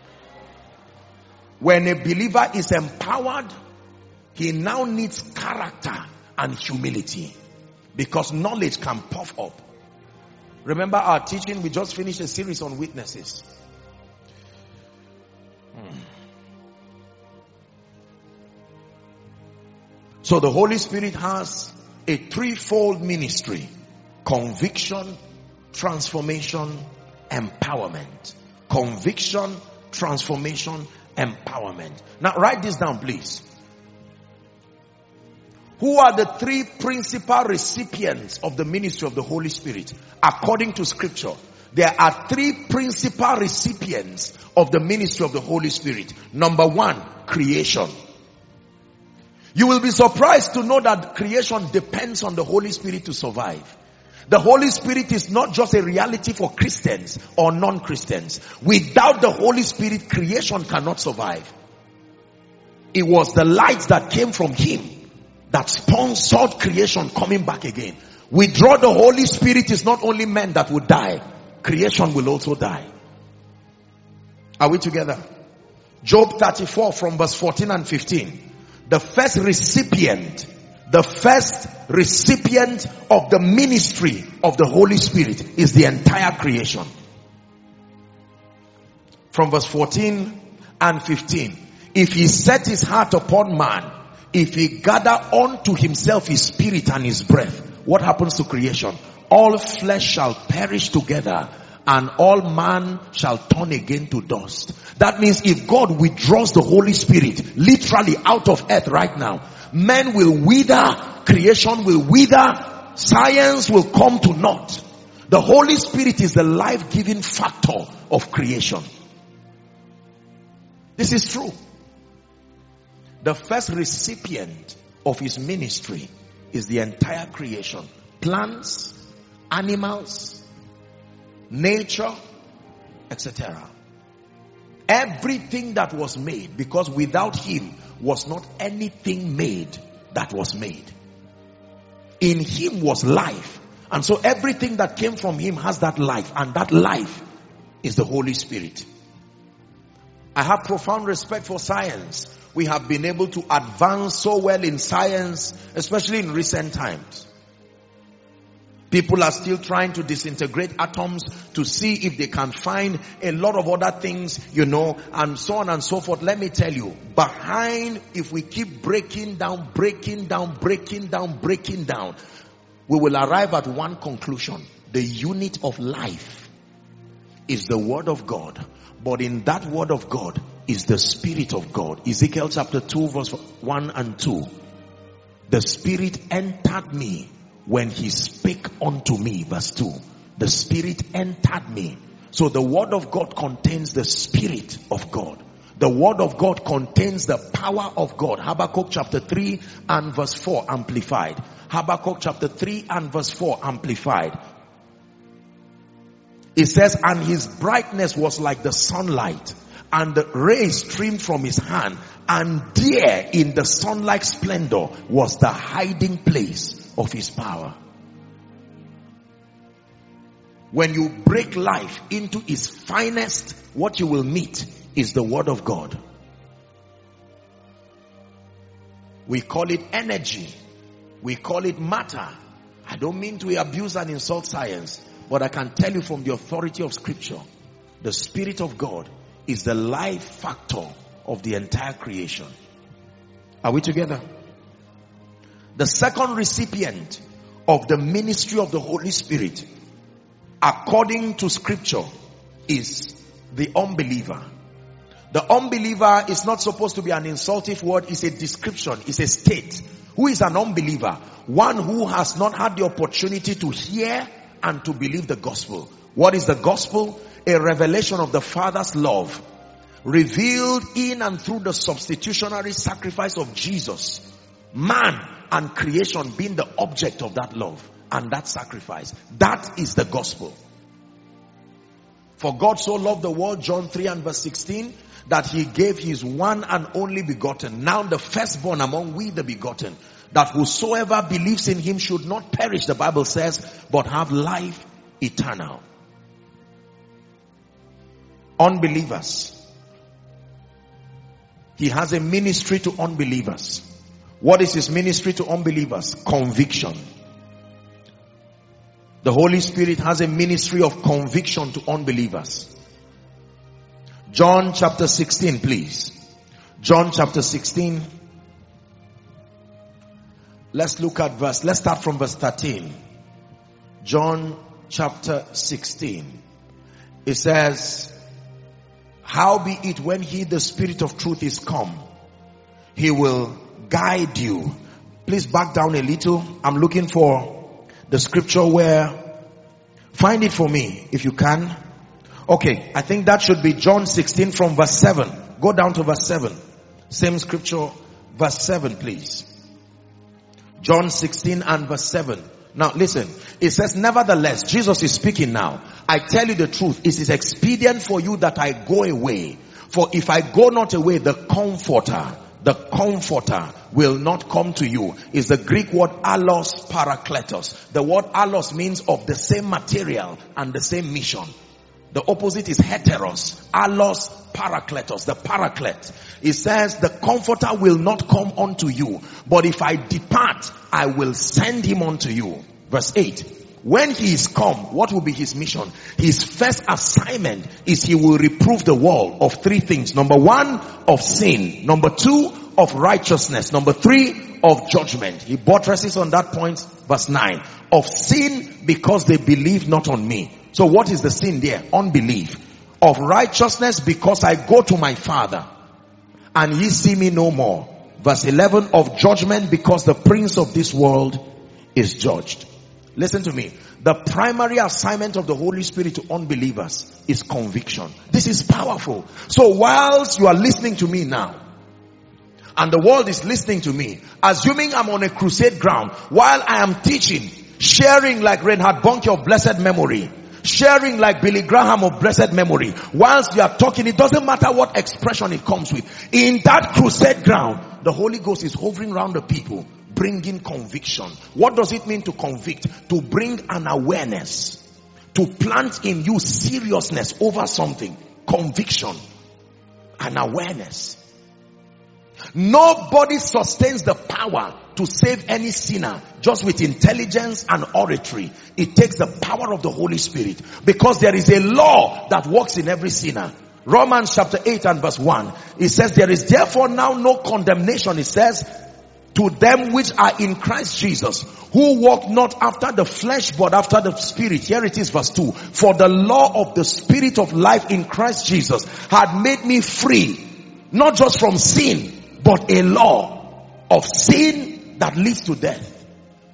Speaker 1: When a believer is empowered, he now needs character and humility, because knowledge can puff up. Remember our teaching, we just finished a series on witnesses. So the Holy Spirit has a threefold ministry: conviction, transformation, empowerment. Conviction, transformation, empowerment. Now write this down, please. Who are the three principal recipients of the ministry of the Holy Spirit according to scripture? There are three principal recipients of the ministry of the Holy Spirit. Number one, creation. You will be surprised to know that creation depends on the Holy Spirit to survive. The Holy Spirit is not just a reality for Christians or non-Christians. Without the Holy Spirit, creation cannot survive. It was the light that came from him that sponsored creation coming back again. Withdraw the Holy Spirit, is not only men that would die, creation will also die. Are we together? Job 34 from verse 14 and 15. The first recipient of the ministry of the Holy Spirit is the entire creation. From verse 14 and 15. If he set his heart upon man, if he gather unto himself his spirit and his breath, what happens to creation? All flesh shall perish together, and all man shall turn again to dust. That means if God withdraws the Holy Spirit literally out of earth right now, men will wither, creation will wither, science will come to naught. The Holy Spirit is the life-giving factor of creation. This is true. The first recipient of his ministry is the entire creation. Plants, animals, nature, etc. Everything that was made, because without him was not anything made that was made. In him was life. And so everything that came from him has that life, and that life is the Holy Spirit. I have profound respect for science. We have been able to advance so well in science, especially in recent times. People are still trying to disintegrate atoms to see if they can find a lot of other things, and so on and so forth. Let me tell you, if we keep breaking down, we will arrive at one conclusion. The unit of life is the word of God. But in that word of God is the Spirit of God. Ezekiel chapter 2 verse 1 and 2. The Spirit entered me when he spake unto me. Verse 2. The Spirit entered me. So the word of God contains the Spirit of God. The word of God contains the power of God. Habakkuk chapter 3 and verse 4 amplified. Habakkuk chapter 3 and verse 4 amplified. It says, and his brightness was like the sunlight, and the rays streamed from his hand, and there in the sunlight splendor was the hiding place of his power. When you break life into its finest, what you will meet is the word of God. We call it energy. We call it matter. I don't mean to abuse and insult science, but I can tell you from the authority of Scripture, the Spirit of God is the life factor of the entire creation. Are we together? The second recipient of the ministry of the Holy Spirit, according to Scripture, is the unbeliever. The unbeliever is not supposed to be an insultive word. It's a description. It's a state. Who is an unbeliever? One who has not had the opportunity to hear and to believe the gospel. What is the gospel? A revelation of the Father's love, revealed in and through the substitutionary sacrifice of Jesus. Man and creation being the object of that love and that sacrifice. That is the gospel. For God so loved the world, John 3 and verse 16, that he gave his one and only begotten, now the firstborn among we the begotten, that whosoever believes in him should not perish, the Bible says, but have life eternal. Unbelievers. He has a ministry to unbelievers. What is his ministry to unbelievers? Conviction. The Holy Spirit has a ministry of conviction to unbelievers. John chapter 16, please. John chapter 16. Let's start from verse 13. John chapter 16. It says, howbeit when he, the Spirit of truth, is come, he will guide you. Please back down a little. I'm looking for the scripture where, find it for me if you can. Okay, I think that should be John 16 from verse 7. Go down to verse 7. Same scripture, verse 7, please. John 16 and verse 7. Now listen, it says, nevertheless, Jesus is speaking now. I tell you the truth, it is expedient for you that I go away. For if I go not away, the comforter will not come to you. Is the Greek word allos parakletos. The word allos means of the same material and the same mission. The opposite is heteros. Allos parakletos, the paraclete. It says the comforter will not come unto you, but if I depart, I will send him unto you. Verse 8. When he is come, what will be his mission? His first assignment is he will reprove the world of three things. Number one, of sin. Number two, of righteousness. Number three, of judgment. He buttresses on that point, verse 9. Of sin, because they believe not on me. So what is the sin there? Unbelief. Of righteousness, because I go to my Father, and ye see me no more. Verse 11, of judgment, because the prince of this world is judged. Listen to me. The primary assignment of the Holy Spirit to unbelievers is conviction. This is powerful. So whilst you are listening to me now, and the world is listening to me, assuming I'm on a crusade ground, while I am teaching, sharing like Reinhard Bonnke of blessed memory, sharing like Billy Graham of blessed memory, whilst you are talking, it doesn't matter what expression it comes with. In that crusade ground, the Holy Ghost is hovering around the people, bringing conviction. What does it mean to convict? To bring an awareness. To plant in you seriousness over something. Conviction. An awareness. Nobody sustains the power to save any sinner just with intelligence and oratory. It takes the power of the Holy Spirit, because there is a law that works in every sinner. Romans chapter 8 and verse 1. It says, there is therefore now no condemnation. It says, to them which are in Christ Jesus, who walk not after the flesh but after the Spirit. Here it is, verse 2. For the law of the Spirit of life in Christ Jesus had made me free, not just from sin, but a law of sin that leads to death.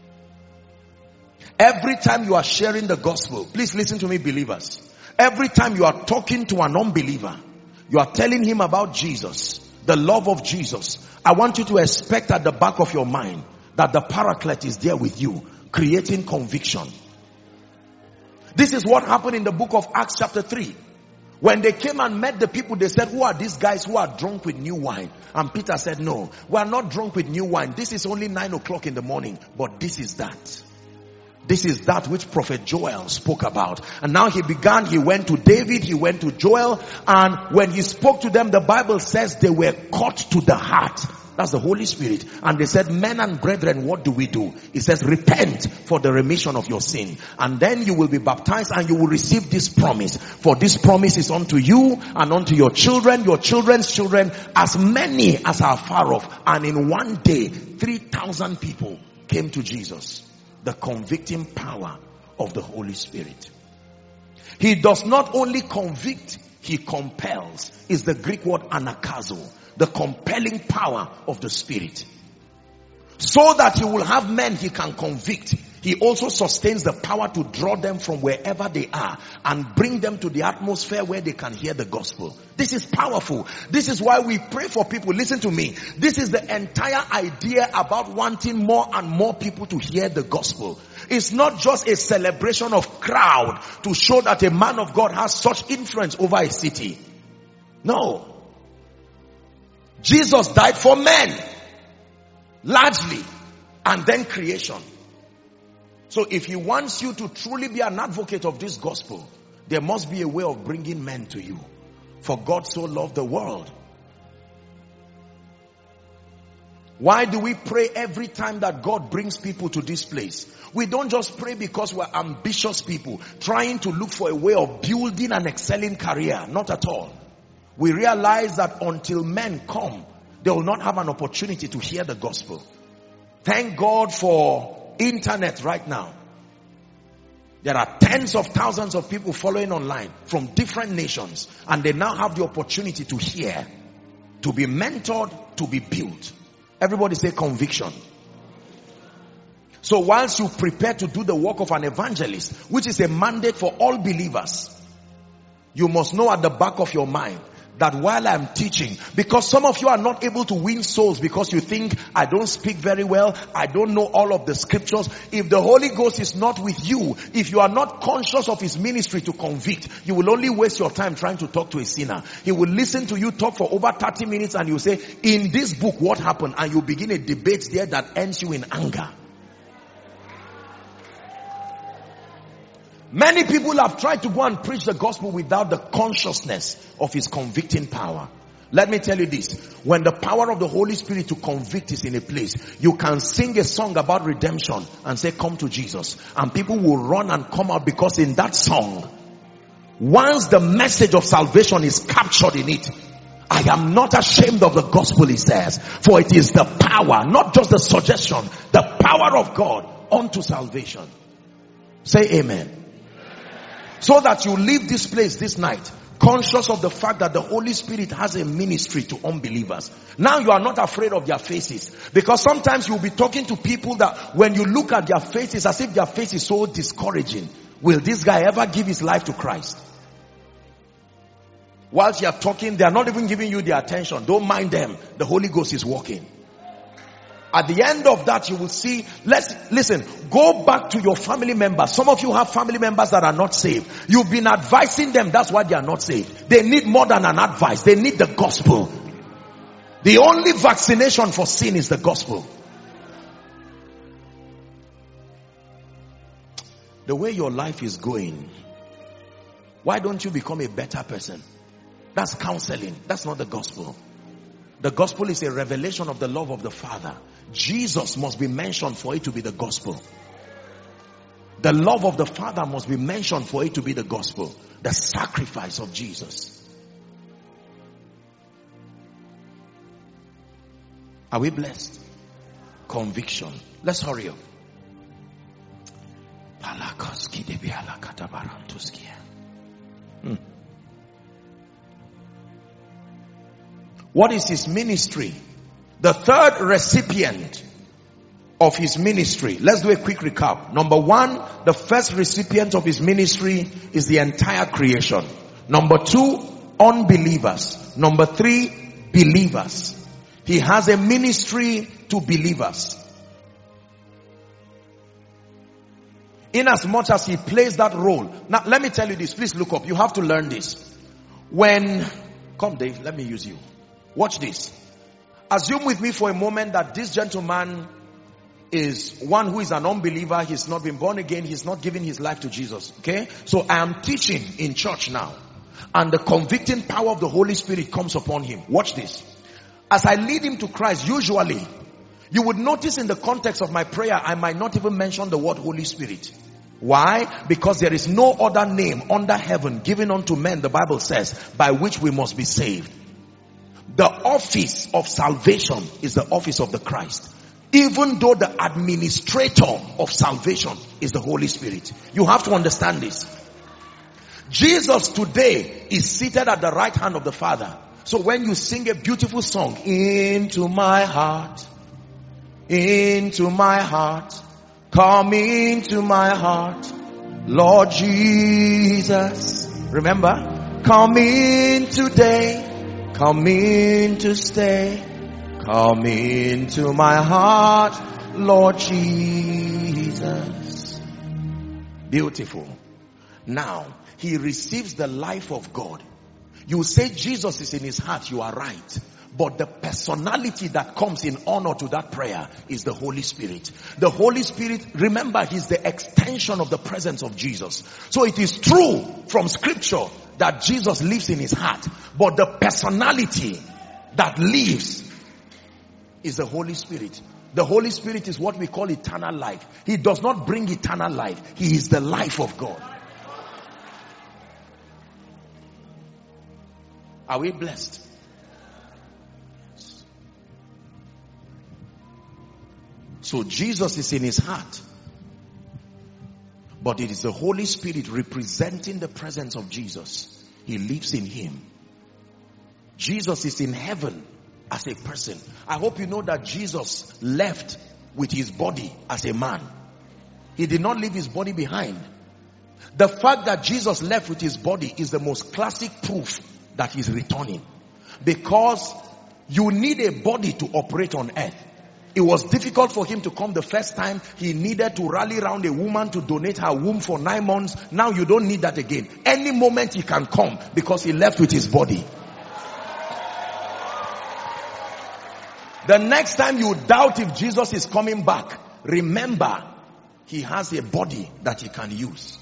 Speaker 1: Every time you are sharing the gospel, please listen to me, believers. Every time you are talking to an unbeliever, you are telling him about Jesus, the love of Jesus. I want you to expect at the back of your mind that the Paraclete is there with you, creating conviction. This is what happened in the book of Acts chapter 3. When they came and met the people, they said, who are these guys who are drunk with new wine? And Peter said, no, we are not drunk with new wine. This is only 9 o'clock in the morning, but this is that. This is that which Prophet Joel spoke about. And now he went to David, he went to Joel, and when he spoke to them, the Bible says they were caught to the heart. That's the Holy Spirit. And they said, men and brethren, what do we do? It says, repent for the remission of your sin. And then you will be baptized and you will receive this promise. For this promise is unto you and unto your children, your children's children, as many as are far off. And in one day, 3,000 people came to Jesus. The convicting power of the Holy Spirit. He does not only convict, he compels. Is the Greek word anakazo. The compelling power of the Spirit. So that he will have men he can convict. He also sustains the power to draw them from wherever they are and bring them to the atmosphere where they can hear the gospel. This is powerful. This is why we pray for people. Listen to me. This is the entire idea about wanting more and more people to hear the gospel. It's not just a celebration of crowd to show that a man of God has such influence over a city. No. Jesus died for men, largely, and then creation. So if he wants you to truly be an advocate of this gospel, there must be a way of bringing men to you. For God so loved the world. Why do we pray every time that God brings people to this place? We don't just pray because we're ambitious people trying to look for a way of building an excelling career. Not at all. We realize that until men come, they will not have an opportunity to hear the gospel. Thank God for internet right now. There are tens of thousands of people following online from different nations, and they now have the opportunity to hear, to be mentored, to be built. Everybody say conviction. So whilst you prepare to do the work of an evangelist, which is a mandate for all believers, you must know at the back of your mind that while I'm teaching, because some of you are not able to win souls because you think, I don't speak very well, I don't know all of the scriptures. If the Holy Ghost is not with you, if you are not conscious of his ministry to convict, you will only waste your time trying to talk to a sinner. He will listen to you talk for over 30 minutes and you say, in this book what happened? And you begin a debate there that ends you in anger. Many people have tried to go and preach the gospel without the consciousness of his convicting power. Let me tell you this. When the power of the Holy Spirit to convict is in a place, you can sing a song about redemption and say, come to Jesus. And people will run and come out, because in that song, once the message of salvation is captured in it, I am not ashamed of the gospel, he says. For it is the power, not just the suggestion, the power of God unto salvation. Say amen. So that you leave this place this night conscious of the fact that the Holy Spirit has a ministry to unbelievers. Now you are not afraid of their faces, because sometimes you'll be talking to people that when you look at their faces, as if their face is so discouraging. Will this guy ever give his life to Christ? Whilst you are talking, they are not even giving you their attention. Don't mind them. The Holy Ghost is working. At the end of that, you will see, listen, go back to your family members. Some of you have family members that are not saved. You've been advising them, that's why they are not saved. They need more than an advice. They need the gospel. The only vaccination for sin is the gospel. The way your life is going, why don't you become a better person? That's counseling. That's not the gospel. The gospel is a revelation of the love of the Father. Jesus must be mentioned for it to be the gospel. The love of the Father must be mentioned for it to be the gospel. The sacrifice of Jesus. Are we blessed? Conviction. Let's hurry up. What is his ministry? The third recipient of his ministry. Let's do a quick recap. Number one, the first recipient of his ministry is the entire creation. Number two, unbelievers. Number three, believers. He has a ministry to believers. Inasmuch as he plays that role. Now, let me tell you this. Please look up. You have to learn this. Come Dave, let me use you. Watch this. Assume with me for a moment that this gentleman is one who is an unbeliever. He's not been born again. He's not giving his life to Jesus. Okay? So I am teaching in church now. And the convicting power of the Holy Spirit comes upon him. Watch this. As I lead him to Christ, usually, you would notice in the context of my prayer, I might not even mention the word Holy Spirit. Why? Because there is no other name under heaven given unto men, the Bible says, by which we must be saved. The office of salvation is the office of the Christ. Even though the administrator of salvation is the Holy Spirit. You have to understand this. Jesus today is seated at the right hand of the Father. So when you sing a beautiful song, into my heart, come into my heart, Lord Jesus. Remember, come in today, come in to stay, come into my heart, Lord Jesus. Beautiful. Now, he receives the life of God. You say Jesus is in his heart, you are right. But the personality that comes in honor to that prayer is the Holy Spirit. The Holy Spirit, remember, he's the extension of the presence of Jesus. So it is true from scripture that Jesus lives in his heart. But the personality that lives is the Holy Spirit. The Holy Spirit is what we call eternal life. He does not bring eternal life. He is the life of God. Are we blessed? So Jesus is in his heart. But it is the Holy Spirit representing the presence of Jesus. He lives in him. Jesus is in heaven as a person. I hope you know that Jesus left with his body as a man. He did not leave his body behind. The fact that Jesus left with his body is the most classic proof that he's returning. Because you need a body to operate on earth. It was difficult for him to come the first time. He needed to rally around a woman to donate her womb for 9 months. Now you don't need that again. Any moment he can come because he left with his body. The next time you doubt if Jesus is coming back, remember he has a body that he can use.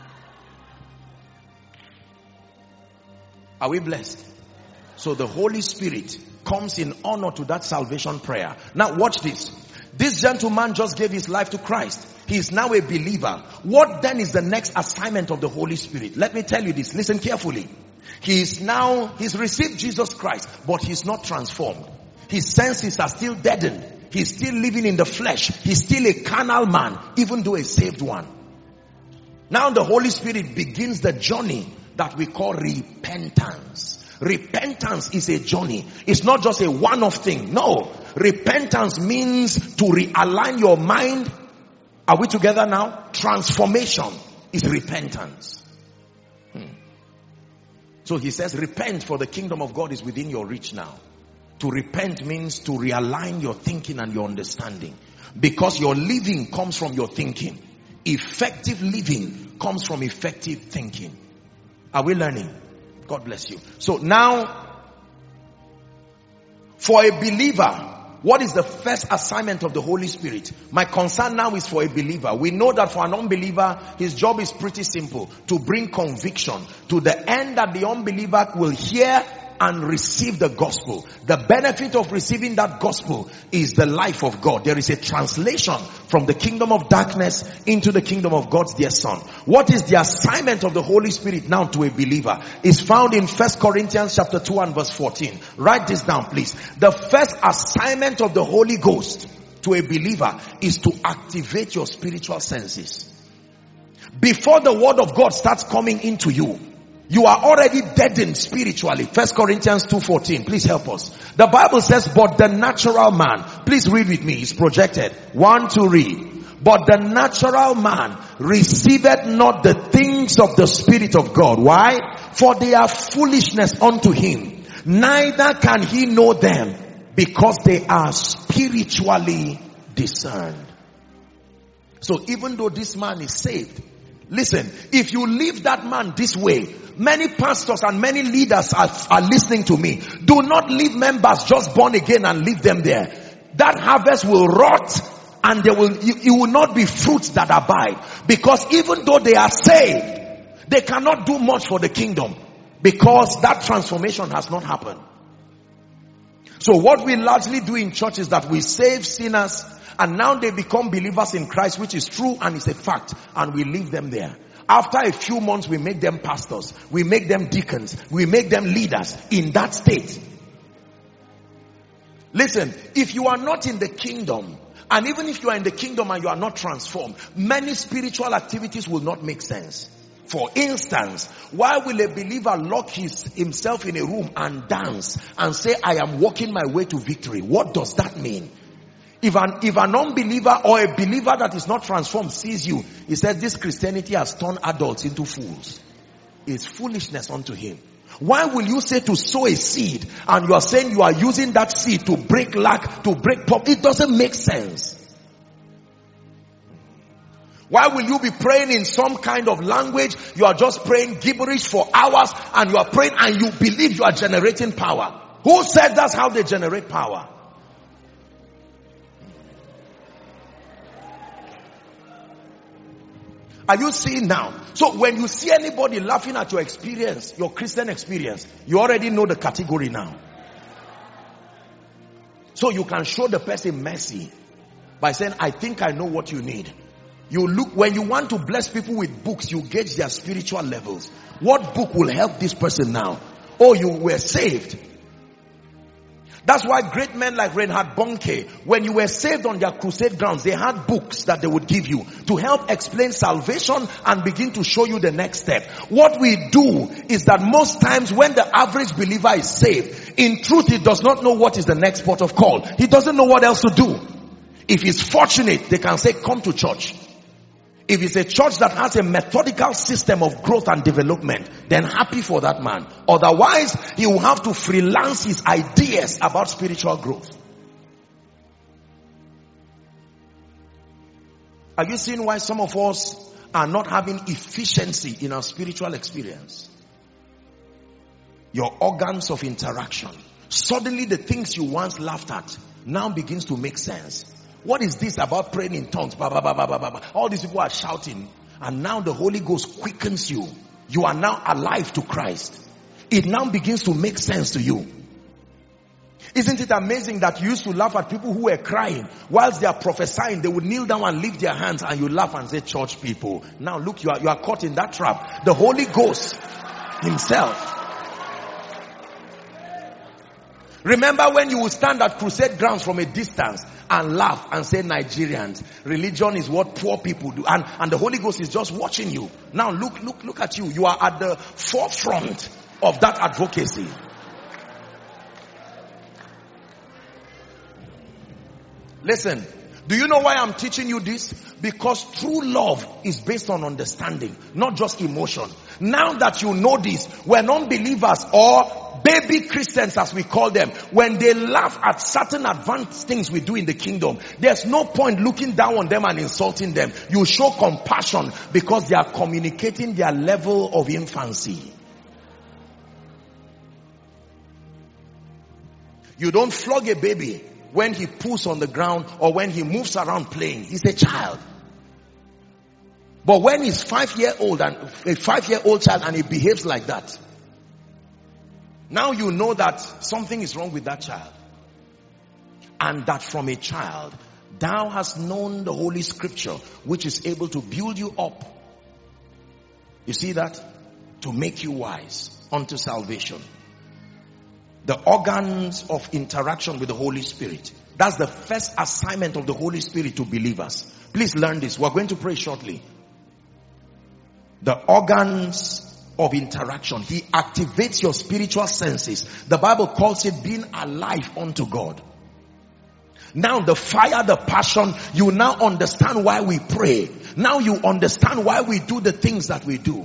Speaker 1: Are we blessed? So the Holy Spirit comes in honor to that salvation prayer. Now watch this. This gentleman just gave his life to Christ. He is now a believer. What then is the next assignment of the Holy Spirit? Let me tell you this. Listen carefully. He's received Jesus Christ, but he's not transformed. His senses are still deadened. He's still living in the flesh. He's still a carnal man, even though a saved one. Now the Holy Spirit begins the journey that we call repentance. Repentance is a journey. It's not just a one-off thing. No. Repentance means to realign your mind. Are we together now? Transformation is repentance. So he says, repent, for the kingdom of God is within your reach now. To repent means to realign your thinking and your understanding. Because your living comes from your thinking. Effective living comes from effective thinking. Are we learning? God bless you. So now, for a believer, what is the first assignment of the Holy Spirit? My concern now is for a believer. We know that for an unbeliever, his job is pretty simple. To bring conviction to the end that the unbeliever will hear and receive the gospel. The benefit of receiving that gospel is the life of God. There is a translation from the kingdom of darkness into the kingdom of God's dear Son. What is the assignment of the Holy Spirit now to a believer? Is found in 1 Corinthians chapter 2 and verse 14. Write this down, please. The first assignment of the Holy Ghost to a believer is to activate your spiritual senses. Before the word of God starts coming into you, you are already deadened spiritually. 1 Corinthians 2:14. Please help us. The Bible says, but the natural man. Please read with me. It's projected. 1 to read. But the natural man receiveth not the things of the Spirit of God. Why? For they are foolishness unto him. Neither can he know them, because they are spiritually discerned. So even though this man is saved, listen, if you leave that man this way, many pastors and many leaders are listening to me. Do not leave members just born again and leave them there. That harvest will rot, and it will not be fruits that abide. Because even though they are saved, they cannot do much for the kingdom, because that transformation has not happened. So what we largely do in church is that we save sinners, and now they become believers in Christ, which is true and is a fact, and we leave them there. After a few months, we make them pastors, we make them deacons, we make them leaders in that state. Listen, if you are not in the kingdom, and even if you are in the kingdom and you are not transformed, many spiritual activities will not make sense. For instance, why will a believer lock himself in a room and dance and say, I am walking my way to victory? What does that mean? If an unbeliever or a believer that is not transformed sees you, he says, this Christianity has turned adults into fools. It's foolishness unto him. Why will you say to sow a seed and you are saying you are using that seed to break lack, to break poverty? It doesn't make sense. Why will you be praying in some kind of language? You are just praying gibberish for hours, and you are praying and you believe you are generating power. Who said that's how they generate power? Are you seeing now? So when you see anybody laughing at your experience, your Christian experience, you already know the category now. So you can show the person mercy by saying, I think I know what you need. You look, when you want to bless people with books, you gauge their spiritual levels. What book will help this person now? Oh, you were saved. That's why great men like Reinhard Bonnke, when you were saved on their crusade grounds, they had books that they would give you to help explain salvation and begin to show you the next step. What we do is that most times when the average believer is saved, in truth he does not know what is the next port of call. He doesn't know what else to do. If he's fortunate, they can say, come to church. If it's a church that has a methodical system of growth and development, then happy for that man. Otherwise, he will have to freelance his ideas about spiritual growth. Are you seeing why some of us are not having efficiency in our spiritual experience? Your organs of interaction. Suddenly the things you once laughed at now begins to make sense. What is this about praying in tongues? Bah, bah, bah, bah, bah, bah. All these people are shouting, and now the Holy Ghost quickens you. You are now alive to Christ. It now begins to make sense to you. Isn't it amazing that you used to laugh at people who were crying whilst they are prophesying? They would kneel down and lift their hands, and you laugh and say, church people. Now look, you are caught in that trap. The Holy Ghost himself. Remember when you would stand at crusade grounds from a distance and laugh and say, Nigerians, religion is what poor people do. And the Holy Ghost is just watching you. Now look at you. You are at the forefront of that advocacy. Listen, do you know why I'm teaching you this? Because true love is based on understanding, not just emotion. Now that you know this, when unbelievers or baby Christians, as we call them, when they laugh at certain advanced things we do in the kingdom, there's no point looking down on them and insulting them. You show compassion because they are communicating their level of infancy. You don't flog a baby when he pulls on the ground or when he moves around playing. He's a child. But when he's 5-year-old and a 5-year-old child and he behaves like that, Now you know that something is wrong with that child. And that from a child, thou hast known the Holy Scripture, which is able to build you up. You see that? To make you wise unto salvation. The organs of interaction with the Holy Spirit. That's the first assignment of the Holy Spirit to believers. Please learn this. We're going to pray shortly. The organs of interaction. He activates your spiritual senses. The Bible calls it being alive unto God. Now the fire, the passion, you now understand why we pray. Now you understand why we do the things that we do.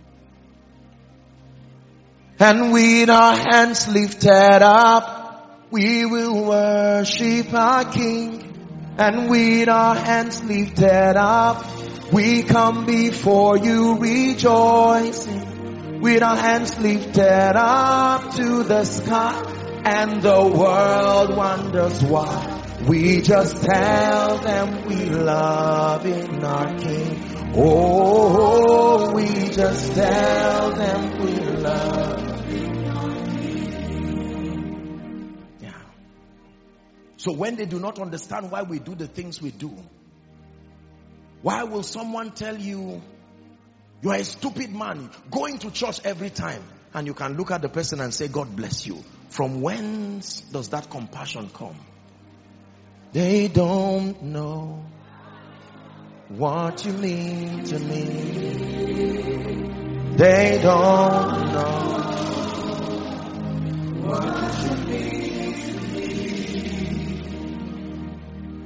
Speaker 1: And with our hands lifted up, we will worship our King. And with our hands lifted up, we come before you rejoicing. With our hands lifted up to the sky, and the world wonders why. We just tell them we love in our King. Oh, we just tell them we love in our King. Yeah. So when they do not understand why we do the things we do, why will someone tell you, you are a stupid man, going to church every time? And you can look at the person and say, God bless you. From whence does that compassion come? They don't know what you mean to me. They don't know what you mean to me.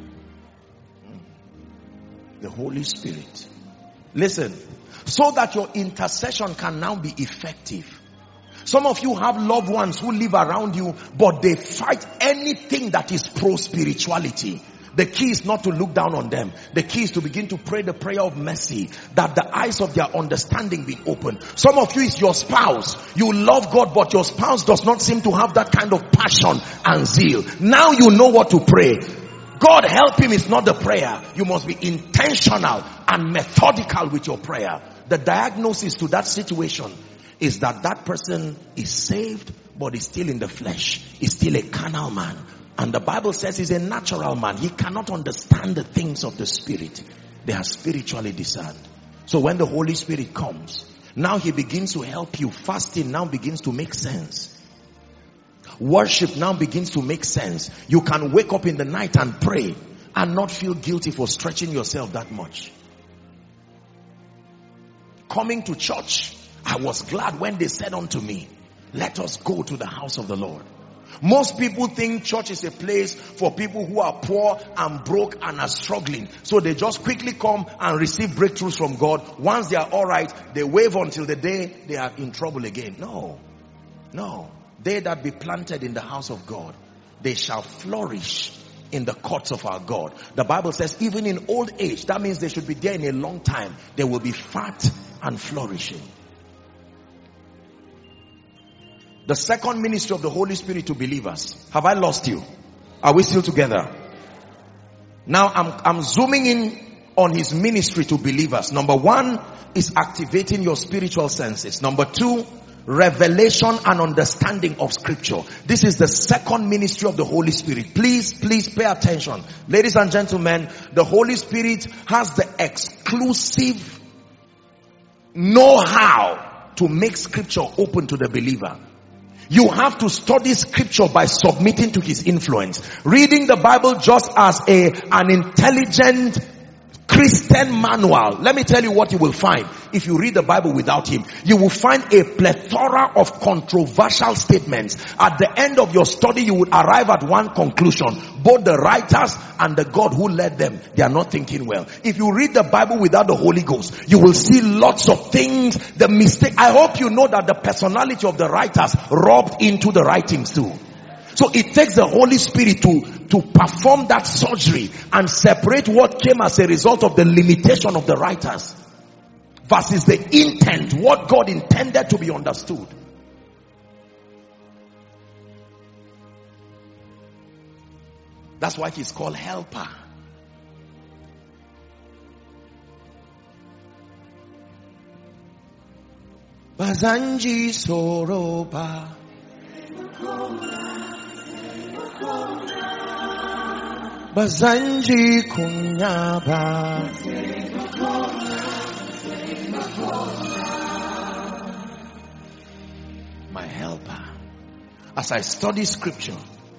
Speaker 1: The Holy Spirit. Listen, so that your intercession can now be effective. Some of you have loved ones who live around you, but they fight anything that is pro-spirituality. The key is not to look down on them. The key is to begin to pray the prayer of mercy, that the eyes of their understanding be open. Some of you is your spouse. You love God, but your spouse does not seem to have that kind of passion and zeal. Now you know what to pray. God help him is not the prayer. You must be intentional and methodical with your prayer. The diagnosis to that situation is that that person is saved, but is still in the flesh, is still a carnal man. And the Bible says he's a natural man. He cannot understand the things of the Spirit. They are spiritually discerned. So when the Holy Spirit comes, now he begins to help you. Fasting now begins to make sense. Worship now begins to make sense. You can wake up in the night and pray and not feel guilty for stretching yourself that much. Coming to church, I was glad when they said unto me, let us go to the house of the Lord. Most people think church is a place for people who are poor and broke and are struggling. So they just quickly come and receive breakthroughs from God. Once they are all right, they wave until the day they are in trouble again. No. They that be planted in the house of God, they shall flourish in the courts of our God. The Bible says even in old age, that means they should be there in a long time. They will be fat and flourishing. The second ministry of the Holy Spirit to believers. Have I lost you? Are we still together? Now I'm zooming in on his ministry to believers. Number one is activating your spiritual senses. Number two, revelation and understanding of Scripture. This is the second ministry of the Holy Spirit. Please pay attention. Ladies and gentlemen, the Holy Spirit has the exclusive know-how to make Scripture open to the believer. You have to study Scripture by submitting to his influence. Reading the Bible just as an intelligent Christian manual. Let me tell you what you will find if you read the Bible without him. You will find a plethora of controversial statements. At the end of your study, you would arrive at one conclusion. Both the writers and the God who led them, they are not thinking well. If you read the Bible without the Holy Ghost, you will see lots of things, the mistake. I hope you know that the personality of the writers rubbed into the writings too. So it takes the Holy Spirit to perform that surgery and separate what came as a result of the limitation of the writers versus the intent, what God intended to be understood. That's why he's called helper. Bazanji Soroba Bazanji kunyaba. My helper. As I study scripture,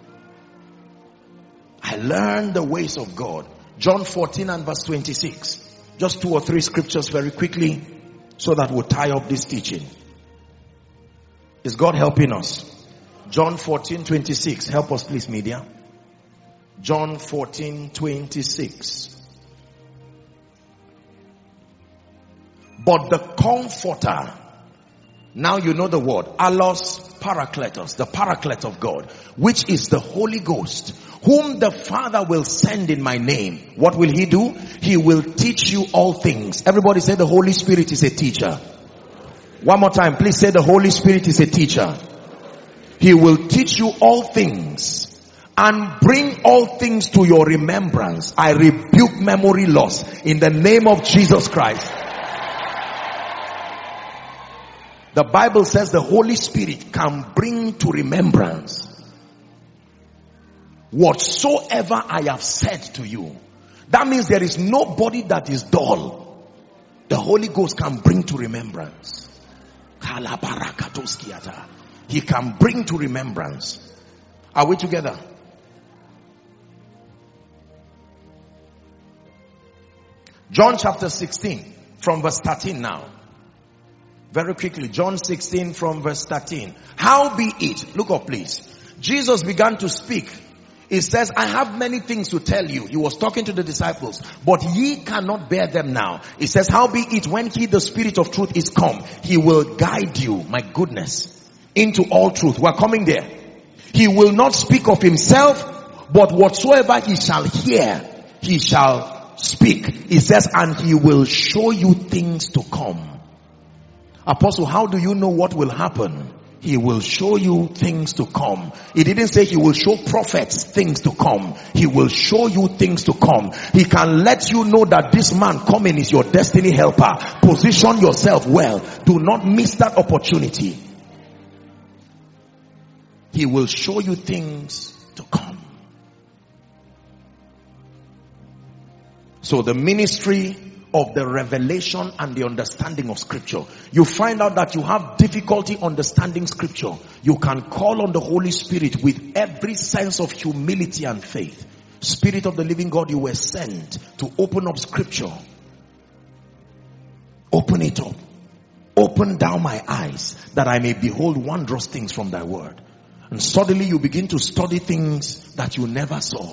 Speaker 1: I learn the ways of God. John 14 and verse 26. Just 2 or 3 scriptures very quickly so that we'll tie up this teaching. Is God helping us? John 14:26. Help us please, media. John 14:26. But the Comforter, now you know the word, Allos Parakletos, the Paraclete of God, which is the Holy Ghost, whom the Father will send in my name. What will he do? He will teach you all things. Everybody say the Holy Spirit is a teacher. One more time, please say the Holy Spirit is a teacher. He will teach you all things and bring all things to your remembrance. I rebuke memory loss in the name of Jesus Christ. The Bible says the Holy Spirit can bring to remembrance whatsoever I have said to you. That means there is nobody that is dull. The Holy Ghost can bring to remembrance. He can bring to remembrance. Are we together? John chapter 16 from verse 13 now. Very quickly, John 16 from verse 13. How be it, look up please. Jesus began to speak. He says, I have many things to tell you. He was talking to the disciples, but ye cannot bear them now. He says, how be it when he, the Spirit of truth, is come, he will guide you, my goodness, into all truth. We're coming there. He will not speak of himself, but whatsoever he shall hear, he shall speak. He says, and he will show you things to come. Apostle, how do you know what will happen? He will show you things to come. He didn't say he will show prophets things to come. He will show you things to come. He can let you know that this man coming is your destiny helper. Position yourself well. Do not miss that opportunity. He will show you things to come. So the ministry of the revelation and the understanding of scripture. You find out that you have difficulty understanding scripture. You can call on the Holy Spirit with every sense of humility and faith. Spirit of the living God, you were sent to open up scripture. Open it up. Open down my eyes that I may behold wondrous things from thy word. And suddenly you begin to study things that you never saw.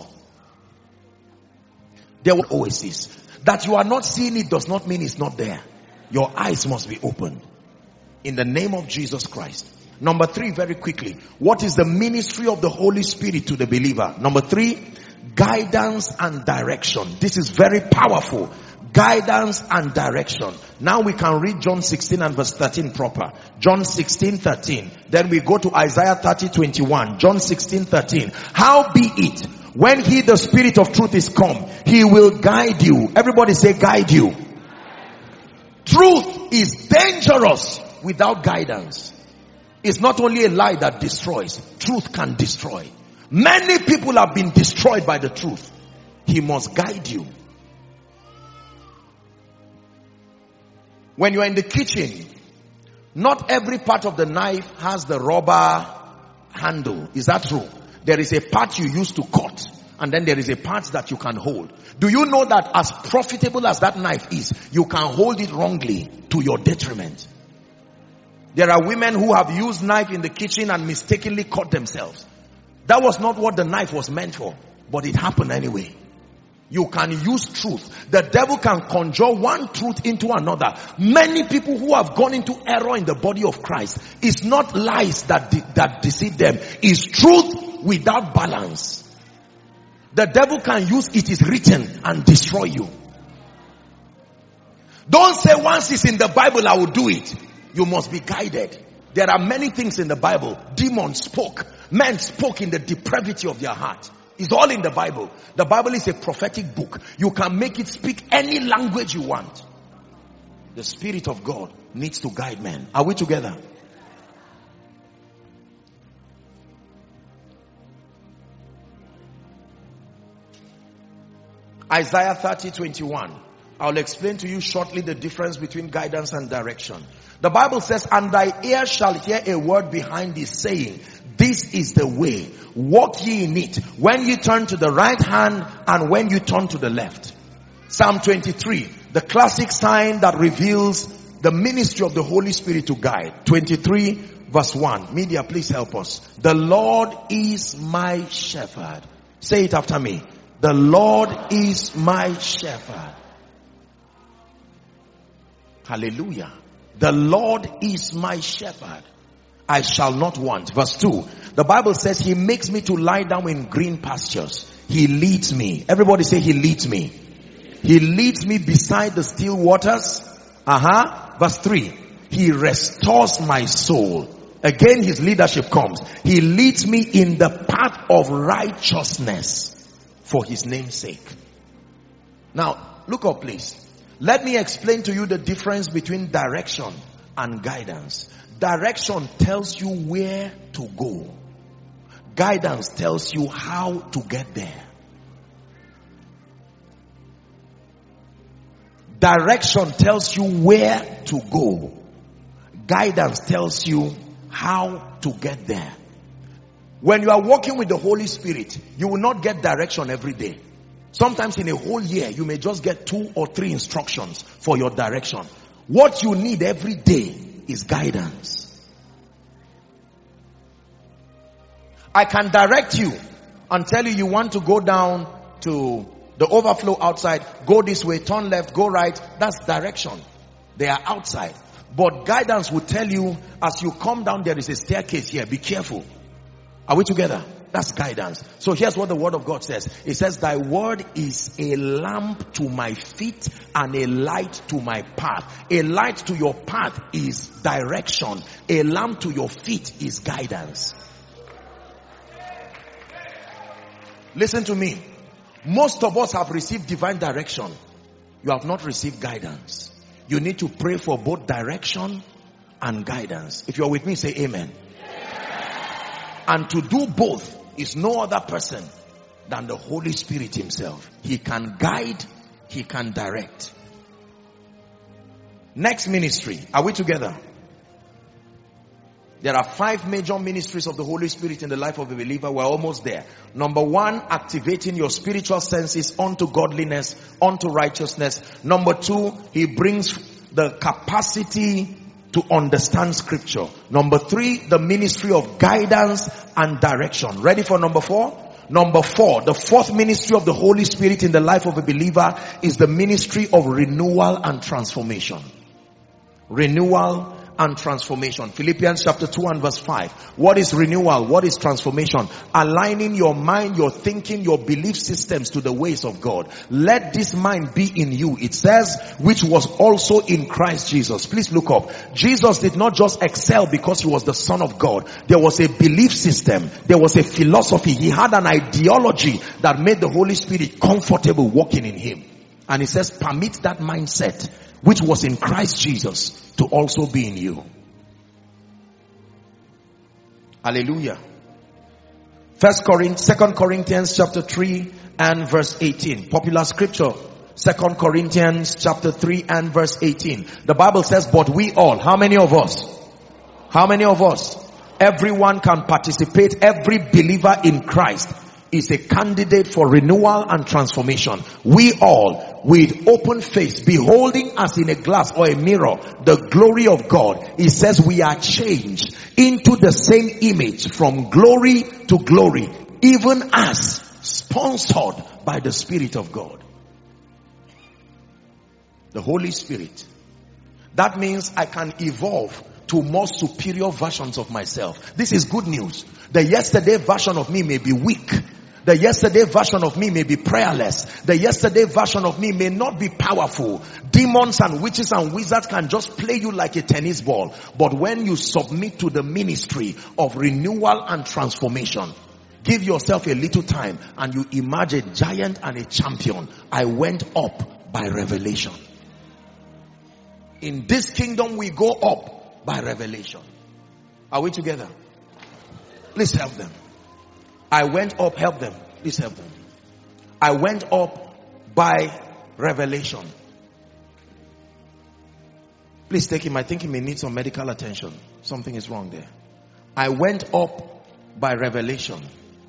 Speaker 1: There will always is. That you are not seeing it does not mean it's not there. Your eyes must be opened. In the name of Jesus Christ. Number 3, very quickly. What is the ministry of the Holy Spirit to the believer? Number 3, guidance and direction. This is very powerful. Guidance and direction. Now we can read John 16 and verse 13 proper. John 16:13. Then we go to Isaiah 30:21. John 16:13. How be it, when he, the Spirit of truth, is come, he will guide you. Everybody say guide you. Truth is dangerous without guidance. It's not only a lie that destroys. Truth can destroy. Many people have been destroyed by the truth. He must guide you. When you are in the kitchen, not every part of the knife has the rubber handle. Is that true? There is a part you use to cut, and then there is a part that you can hold. Do you know that as profitable as that knife is, you can hold it wrongly to your detriment? There are women who have used knife in the kitchen and mistakenly cut themselves. That was not what the knife was meant for, but it happened anyway. You can use truth. The devil can conjure one truth into another. Many people who have gone into error in the body of Christ, it's not lies that deceive them. It's truth without balance. The devil can use it is written and destroy you. Don't say once it's in the Bible I will do it. You must be guided. There are many things in the Bible. Demons spoke. Men spoke in the depravity of their heart. It's all in the Bible. The Bible is a prophetic book. You can make it speak any language you want. The Spirit of God needs to guide men. Are we together? Isaiah 30:21. I'll explain to you shortly the difference between guidance and direction. The Bible says, and thy ear shall hear a word behind thee saying, this is the way, walk ye in it, when you turn to the right hand and when you turn to the left. Psalm 23, the classic sign that reveals the ministry of the Holy Spirit to guide. 23 verse 1. Media, please help us. The Lord is my shepherd. Say it after me. The Lord is my shepherd. Hallelujah. The Lord is my shepherd. I shall not want. Verse 2. The Bible says he makes me to lie down in green pastures. He leads me. Everybody say he leads me. He leads me beside the still waters. Verse 3. He restores my soul. Again his leadership comes. He leads me in the path of righteousness for his name's sake. Now, look up please. Let me explain to you the difference between direction and guidance. Direction tells you where to go. Guidance tells you how to get there. Direction tells you where to go. Guidance tells you how to get there. When you are walking with the Holy Spirit, you will not get direction every day. Sometimes in a whole year, you may just get 2 or 3 instructions for your direction. What you need every day is guidance. I can direct you and tell you you want to go down to the overflow outside. Go this way, turn left, go right. That's direction. They are outside. But guidance will tell you as you come down, there is a staircase here. Be careful. Are we together? That's guidance. So here's what the word of God says. It says, thy word is a lamp to my feet and a light to my path. A light to your path is direction. A lamp to your feet is guidance. Listen to me. Most of us have received divine direction. You have not received guidance. You need to pray for both direction and guidance. If you're with me, say amen. And to do both is no other person than the Holy Spirit himself. He can guide, he can direct. Next ministry. Are we together? There are 5 major ministries of the Holy Spirit in the life of a believer. We're almost there. Number 1, activating your spiritual senses unto godliness, unto righteousness. Number 2, he brings the capacity to understand scripture. Number 3, the ministry of guidance and direction. Ready for number 4? Number 4, the 4th ministry of the Holy Spirit in the life of a believer is the ministry of renewal and transformation. Renewal and transformation. Philippians chapter 2 and verse 5. What is renewal? What is transformation? Aligning your mind, your thinking, your belief systems to the ways of God. Let this mind be in you. It says, which was also in Christ Jesus. Please look up. Jesus did not just excel because he was the Son of God. There was a belief system. There was a philosophy. He had an ideology that made the Holy Spirit comfortable walking in him. And he says, permit that mindset which was in Christ Jesus to also be in you. Hallelujah. 2 Corinthians chapter 3 and verse 18. Popular scripture. 2 Corinthians chapter 3 and verse 18. The Bible says, but we all, how many of us? How many of us? Everyone can participate. Every believer in Christ is a candidate for renewal and transformation. We all, with open face, beholding as in a glass or a mirror the glory of God, it says we are changed into the same image from glory to glory, even as sponsored by the Spirit of God. The Holy Spirit. That means I can evolve to more superior versions of myself. This is good news. The yesterday version of me may be weak. The yesterday version of me may be prayerless. The yesterday version of me may not be powerful. Demons and witches and wizards can just play you like a tennis ball. But when you submit to the ministry of renewal and transformation, give yourself a little time and you emerge a giant and a champion. I went up by revelation. In this kingdom we go up by revelation. Are we together? Please help them. I went up, help them. Please help them. I went up by revelation. Please take him. I think he may need some medical attention. Something is wrong there. I went up by revelation.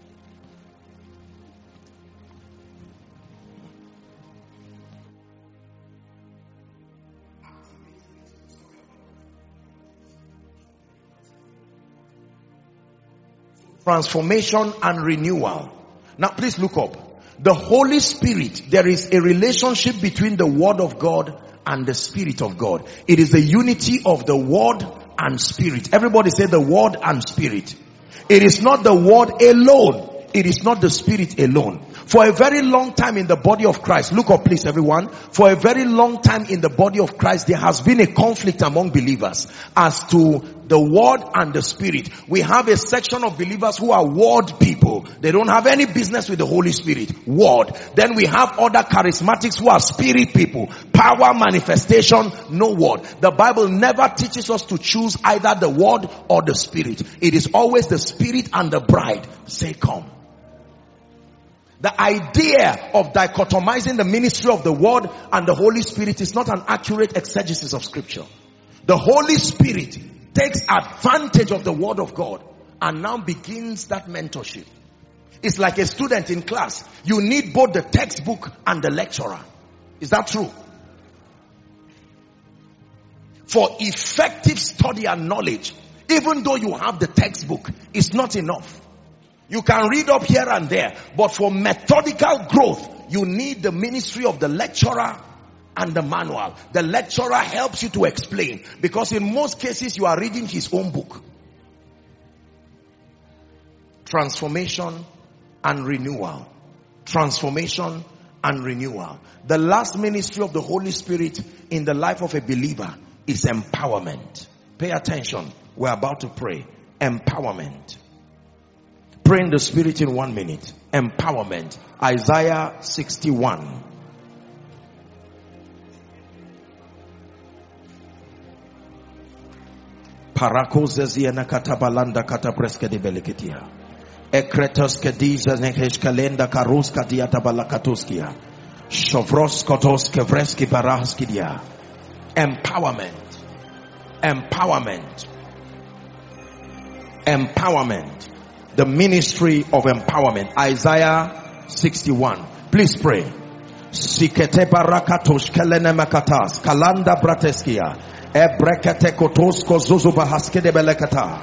Speaker 1: Transformation and renewal. Now please look up. The Holy Spirit, there is a relationship between the Word of God and the Spirit of God. It is the unity of the Word and Spirit. Everybody say the Word and Spirit. It is not the Word alone. It is not the Spirit alone. For a very long time in the body of Christ, look up please everyone. For a very long time in the body of Christ, there has been a conflict among believers as to the Word and the Spirit. We have a section of believers who are Word people. They don't have any business with the Holy Spirit. Word. Then we have other charismatics who are Spirit people. Power, manifestation, no Word. The Bible never teaches us to choose either the Word or the Spirit. It is always the Spirit and the bride say come. The idea of dichotomizing the ministry of the Word and the Holy Spirit is not an accurate exegesis of Scripture. The Holy Spirit takes advantage of the Word of God and now begins that mentorship. It's like a student in class. You need both the textbook and the lecturer. Is that true? For effective study and knowledge, even though you have the textbook, it's not enough. You can read up here and there, but for methodical growth, you need the ministry of the lecturer and the manual. The lecturer helps you to explain, because in most cases you are reading his own book. Transformation and renewal. Transformation and renewal. The last ministry of the Holy Spirit in the life of a believer is empowerment. Pay attention. We're about to pray. Empowerment. Pray in the Spirit in 1 minute. Empowerment. Isaiah 61. Parakozeziana katabalanda katapreske de beleketia. Ekretos kediza nekeshkalenda karuska diatabalakatoskia. Shovros kotos kevreski baraskidia. Empowerment. Empowerment. Empowerment. The ministry of empowerment. Isaiah 61. Please pray. Sikete barakatosh kelene makatas. Kalanda brateskia. Ebrekete kotosko zuzuba haskede belekata.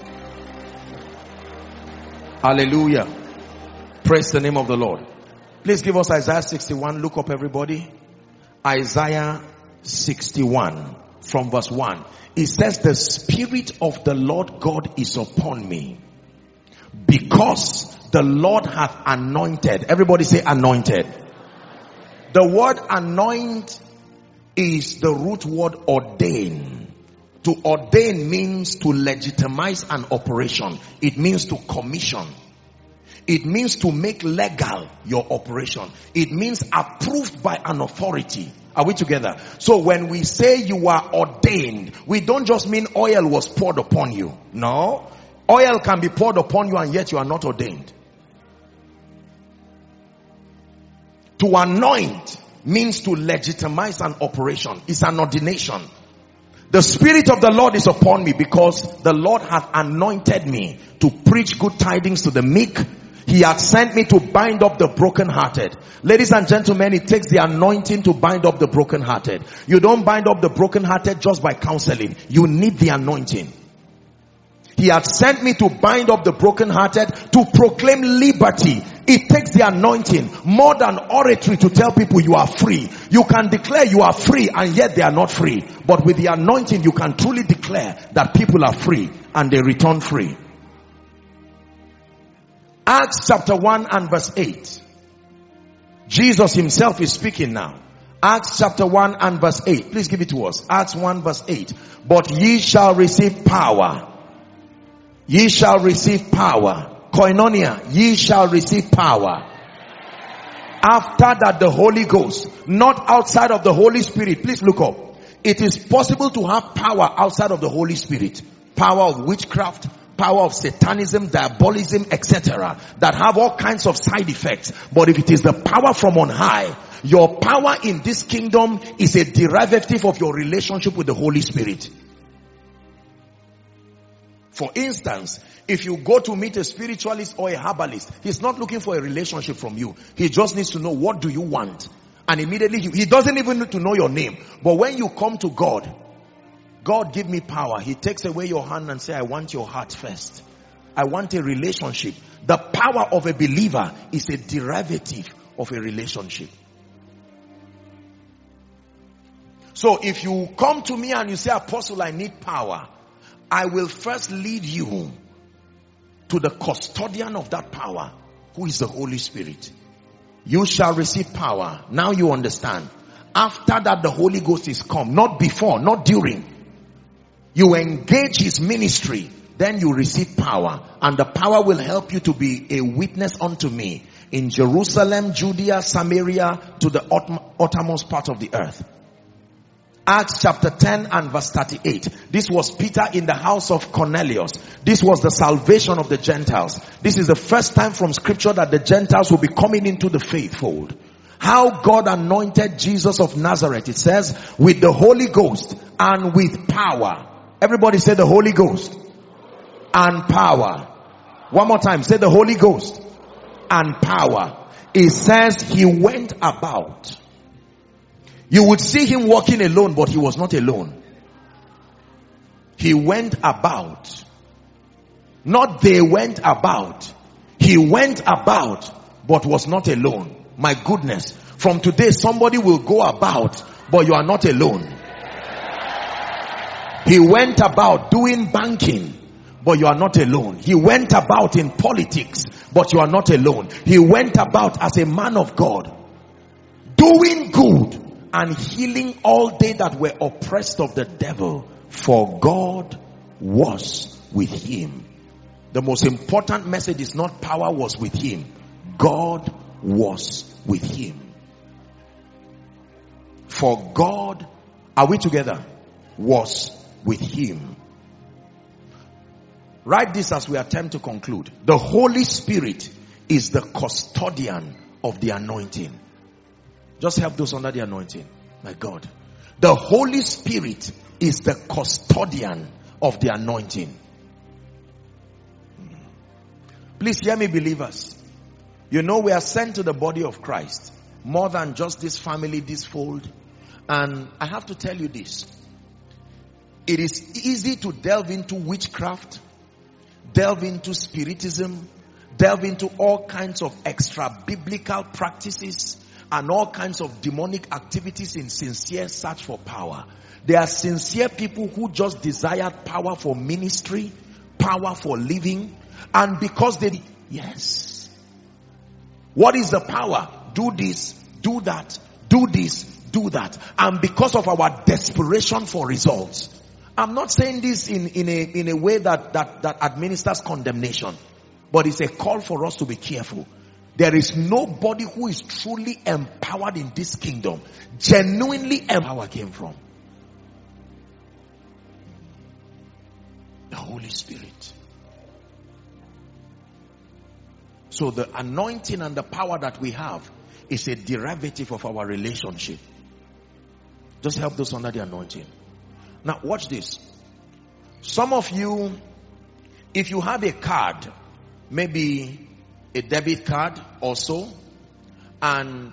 Speaker 1: Hallelujah. Praise the name of the Lord. Please give us Isaiah 61. Look up everybody. Isaiah 61 from verse 1. It says, the Spirit of the Lord God is upon me, because the Lord hath anointed. Everybody say anointed. The word anoint is the root word ordain. To ordain means to legitimize an operation. It means to commission. It means to make legal your operation. It means approved by an authority. Are we together? So when we say you are ordained, we don't just mean oil was poured upon you. No. Oil can be poured upon you and yet you are not ordained. To anoint means to legitimize an operation. It's an ordination. The Spirit of the Lord is upon me, because the Lord hath anointed me to preach good tidings to the meek. He hath sent me to bind up the brokenhearted. Ladies and gentlemen, it takes the anointing to bind up the brokenhearted. You don't bind up the brokenhearted just by counseling. You need the anointing. He hath sent me to bind up the brokenhearted, to proclaim liberty. It takes the anointing more than oratory to tell people you are free. You can declare you are free and yet they are not free. But with the anointing, you can truly declare that people are free and they return free. Acts chapter 1 and verse 8. Jesus himself is speaking now. Acts chapter 1 and verse 8. Please give it to us. Acts 1 verse 8. But ye shall receive power. Ye shall receive power. Koinonia, ye shall receive power. After that the Holy Ghost, not outside of the Holy Spirit. Please look up. It is possible to have power outside of the Holy Spirit. Power of witchcraft, power of satanism, diabolism, etc. that have all kinds of side effects. But if it is the power from on high, Your power in this kingdom is a derivative of your relationship with the Holy Spirit. For instance, if you go to meet a spiritualist or a herbalist, he's not looking for a relationship from you. He just needs to know, what do you want? And immediately, he doesn't even need to know your name. But when you come to God, God, give me power. He takes away your hand and says, I want your heart first. I want a relationship. The power of a believer is a derivative of a relationship. So if you come to me and you say, Apostle, I need power, I will first lead you to the custodian of that power, who is the Holy Spirit. You shall receive power. Now you understand. After that, the Holy Ghost is come. Not before, not during. You engage his ministry, then you receive power. And the power will help you to be a witness unto me in Jerusalem, Judea, Samaria, to the uttermost part of the earth. Acts chapter 10 and verse 38. This was Peter in the house of Cornelius. This was the salvation of the Gentiles. This is the first time from scripture that the Gentiles will be coming into the faithfold. How God anointed Jesus of Nazareth. It says, with the Holy Ghost and with power. Everybody say the Holy Ghost and power. One more time. Say the Holy Ghost and power. It says he went about. You would see him walking alone, but he was not alone. He went about. Not they went about. He went about, but was not alone. My goodness. From today, somebody will go about, but you are not alone. He went about doing banking, but you are not alone. He went about in politics, but you are not alone. He went about as a man of God, doing good and healing all they that were oppressed of the devil, for God was with him. The most important message is not power was with him. God was with him. For God, are we together? Was with him. Write this as we attempt to conclude. The Holy Spirit is the custodian of the anointing. Just help those under the anointing. My God. The Holy Spirit is the custodian of the anointing. Please hear me, believers. You know we are sent to the body of Christ. More than just this family, this fold. And I have to tell you this. It is easy to delve into witchcraft, delve into spiritism, delve into all kinds of extra biblical practices and all kinds of demonic activities in sincere search for power. There are sincere people who just desire power for ministry, power for living, and because they, yes. What is the power? Do this, do that, do this, do that. And because of our desperation for results. I'm not saying this in a way that administers condemnation, but it's a call for us to be careful. There is nobody who is truly empowered in this kingdom. Genuinely empowered came from the Holy Spirit. So the anointing and the power that we have is a derivative of our relationship. Just help those under the anointing. Now watch this. Some of you, if you have a card, maybe a debit card or so, and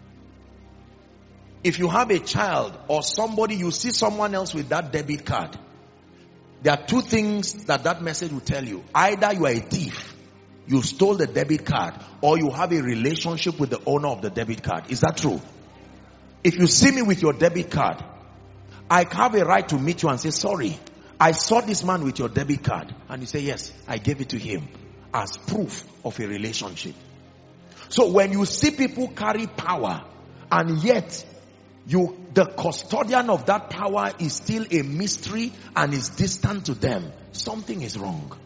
Speaker 1: if you have a child or somebody, you see someone else with that debit card, there are two things that message will tell you. Either you are a thief, you stole the debit card, or you have a relationship with the owner of the debit card. Is that true? If you see me with your debit card, I have a right to meet you and say, sorry, I saw this man with your debit card. And you say, yes, I gave it to him as proof of a relationship. So when you see people carry power and yet the custodian of that power is still a mystery and is distant to them, something is wrong.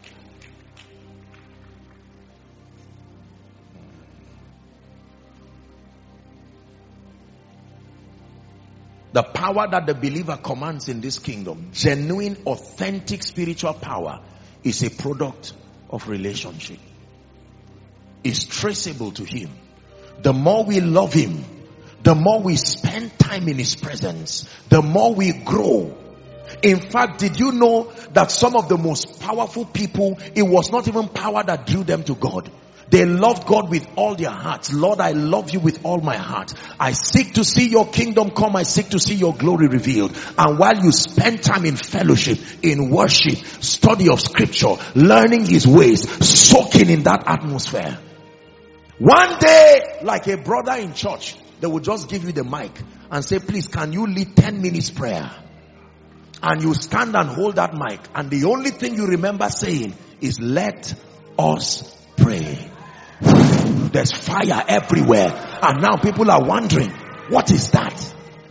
Speaker 1: The power that the believer commands in this kingdom, genuine, authentic spiritual power, is a product of relationship. It's traceable to him. The more we love him, the more we spend time in his presence, the more we grow. In fact, did you know that some of the most powerful people, it was not even power that drew them to God. They loved God with all their hearts. Lord, I love you with all my heart. I seek to see your kingdom come. I seek to see your glory revealed. And while you spend time in fellowship, in worship, study of scripture, learning his ways, soaking in that atmosphere, one day, like a brother in church, they will just give you the mic and say, please, can you lead 10 minutes prayer? And you stand and hold that mic, and the only thing you remember saying is, let us pray. There's fire everywhere, and now people are wondering, what is that?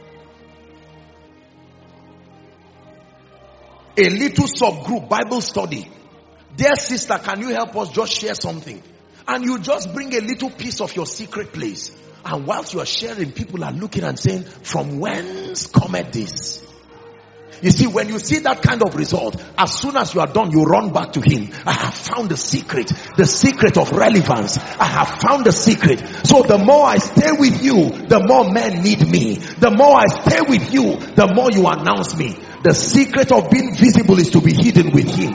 Speaker 1: A little subgroup Bible study. Dear sister, can you help us just share something? And you just bring a little piece of your secret place, and whilst you are sharing, people are looking and saying, from whence cometh this? You see, when you see that kind of result, as soon as you are done, you run back to him. I have found the secret of relevance. I have found the secret. So the more I stay with you, the more men need me. The more I stay with you, the more you announce me. The secret of being visible is to be hidden with him.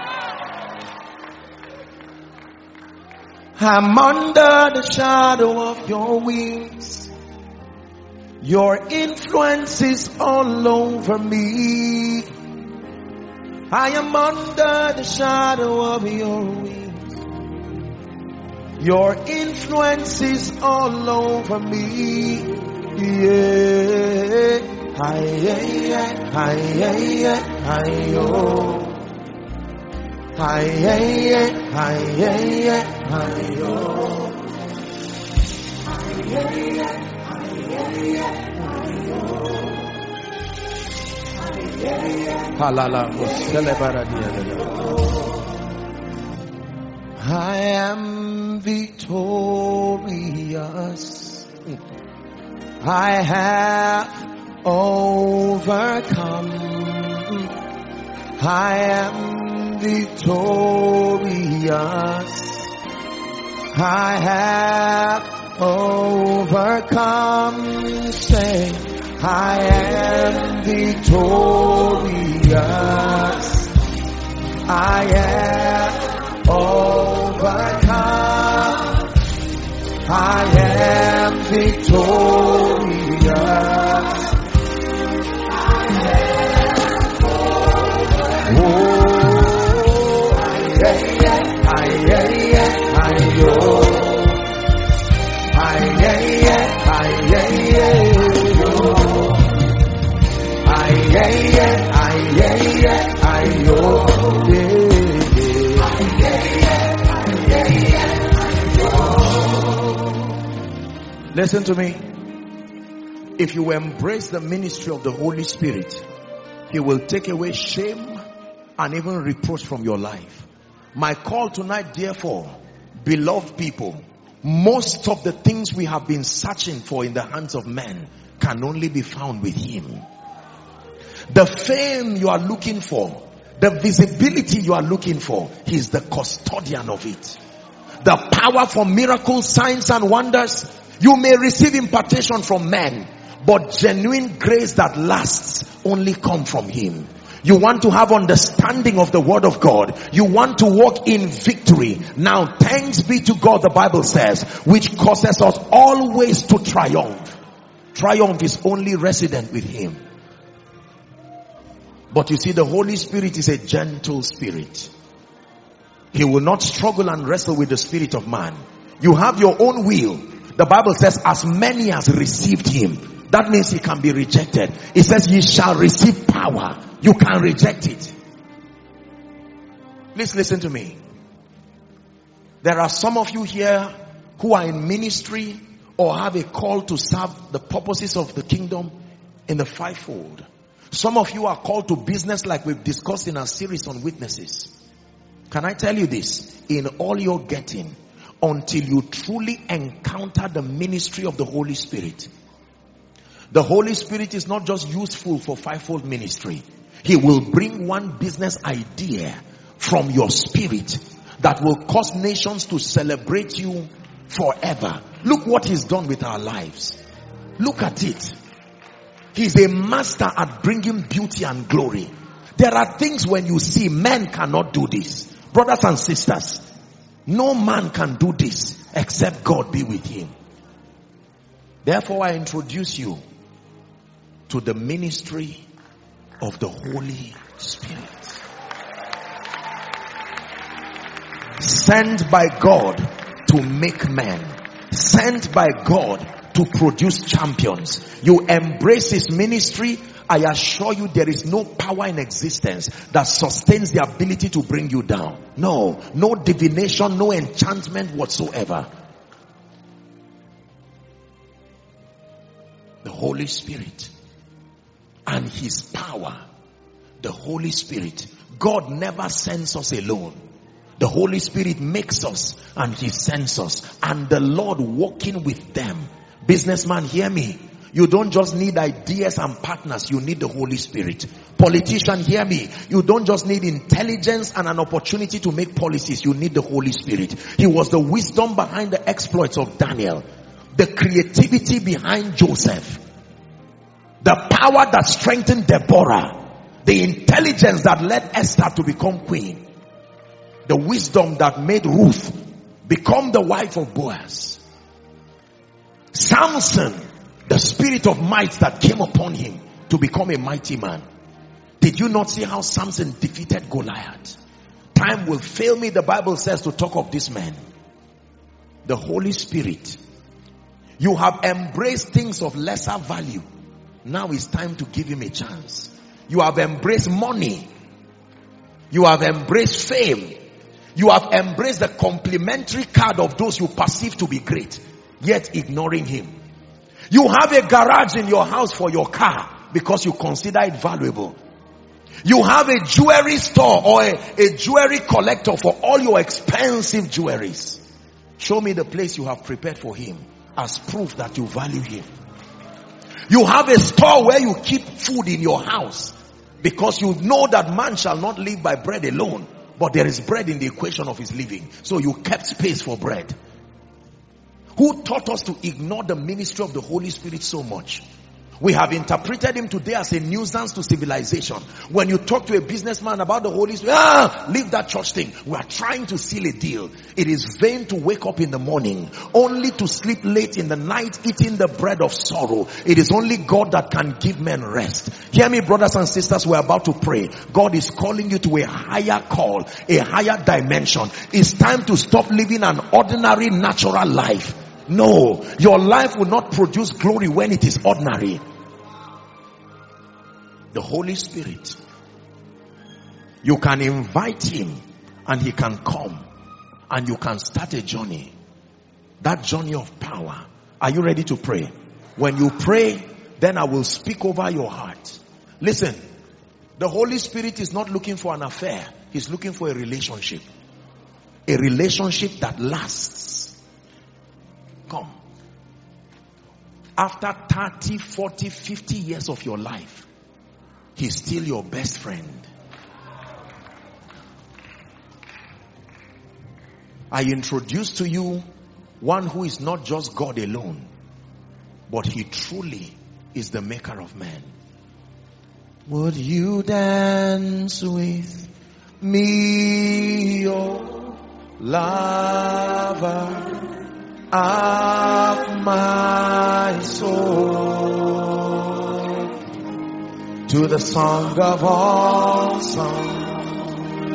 Speaker 1: I'm under the shadow of your wings. Your influence is all over me. I am under the shadow of your wings. Your influence is all over me. Yeah. Hi, yeah, hi, yeah, hi, yo. Hi, yeah, hi, yeah, hi, yo. Hi, yeah. I am victorious. I have overcome. I am victorious. I have overcome. Say, I am victorious. I am overcome. I am victorious. Listen to me. If you embrace the ministry of the Holy Spirit, he will take away shame and even reproach from your life. My call tonight, therefore, beloved people, most of the things we have been searching for in the hands of men can only be found with him. The fame you are looking for, the visibility you are looking for, he's the custodian of it. The power for miracles, signs and wonders, you may receive impartation from men, but genuine grace that lasts only come from him. You want to have understanding of the word of God. You want to walk in victory. Now, thanks be to God, the Bible says, which causes us always to triumph. Triumph is only resident with him. But you see, the Holy Spirit is a gentle spirit. He will not struggle and wrestle with the spirit of man. You have your own will. The Bible says, as many as received him. That means he can be rejected. It says, ye shall receive power. You can reject it. Please listen to me. There are some of you here who are in ministry or have a call to serve the purposes of the kingdom in the fivefold. Some of you are called to business, like we've discussed in our series on witnesses. Can I tell you this? In all your getting, until you truly encounter the ministry of the Holy Spirit, the Holy Spirit is not just useful for fivefold ministry. He will bring one business idea from your spirit that will cause nations to celebrate you forever. Look what he's done with our lives. Look at it. He's a master at bringing beauty and glory. There are things when you see men cannot do this. Brothers and sisters, no man can do this except God be with him. Therefore, I introduce you to the ministry of the Holy Spirit. Sent by God to make men. Sent by God to produce champions. You embrace his ministry, I assure you there is no power in existence that sustains the ability to bring you down. No divination, no enchantment whatsoever. The Holy Spirit and his power. The Holy Spirit. God never sends us alone. The Holy Spirit makes us and he sends us. And the Lord walking with them. Businessman, hear me. You don't just need ideas and partners. You need the Holy Spirit. Politician, hear me. You don't just need intelligence and an opportunity to make policies. You need the Holy Spirit. He was the wisdom behind the exploits of Daniel. The creativity behind Joseph. The power that strengthened Deborah. The intelligence that led Esther to become queen. The wisdom that made Ruth become the wife of Boaz. Samson, the spirit of might that came upon him to become a mighty man. Did you not see how Samson defeated Goliath? Time will fail me, the Bible says, to talk of this man. The Holy Spirit. You have embraced things of lesser value. Now it's time to give him a chance. You have embraced money. You have embraced fame. You have embraced the complimentary card of those you perceive to be great, yet ignoring him. You have a garage in your house for your car because you consider it valuable. You have a jewelry store or a jewelry collector for all your expensive jewelries. Show me the place you have prepared for him as proof that you value him. You have a store where you keep food in your house because you know that man shall not live by bread alone, but there is bread in the equation of his living. So you kept space for bread. Who taught us to ignore the ministry of the Holy Spirit so much? We have interpreted him today as a nuisance to civilization. When you talk to a businessman about the Holy Spirit, leave that church thing. We are trying to seal a deal. It is vain to wake up in the morning only to sleep late in the night eating the bread of sorrow. It is only God that can give men rest. Hear me, brothers and sisters, we are about to pray. God is calling you to a higher call, a higher dimension. It's time to stop living an ordinary natural life. No, your life will not produce glory when it is ordinary. The Holy Spirit. You can invite him and he can come and you can start a journey. That journey of power. Are you ready to pray? When you pray, then I will speak over your heart. Listen, the Holy Spirit is not looking for an affair. He's looking for a relationship. A relationship that lasts. Come. After 30, 40, 50 years of your life, he's still your best friend. I introduce to you one who is not just God alone, but he truly is the maker of man. Would you dance with me, oh lover of my soul, to the song of all songs?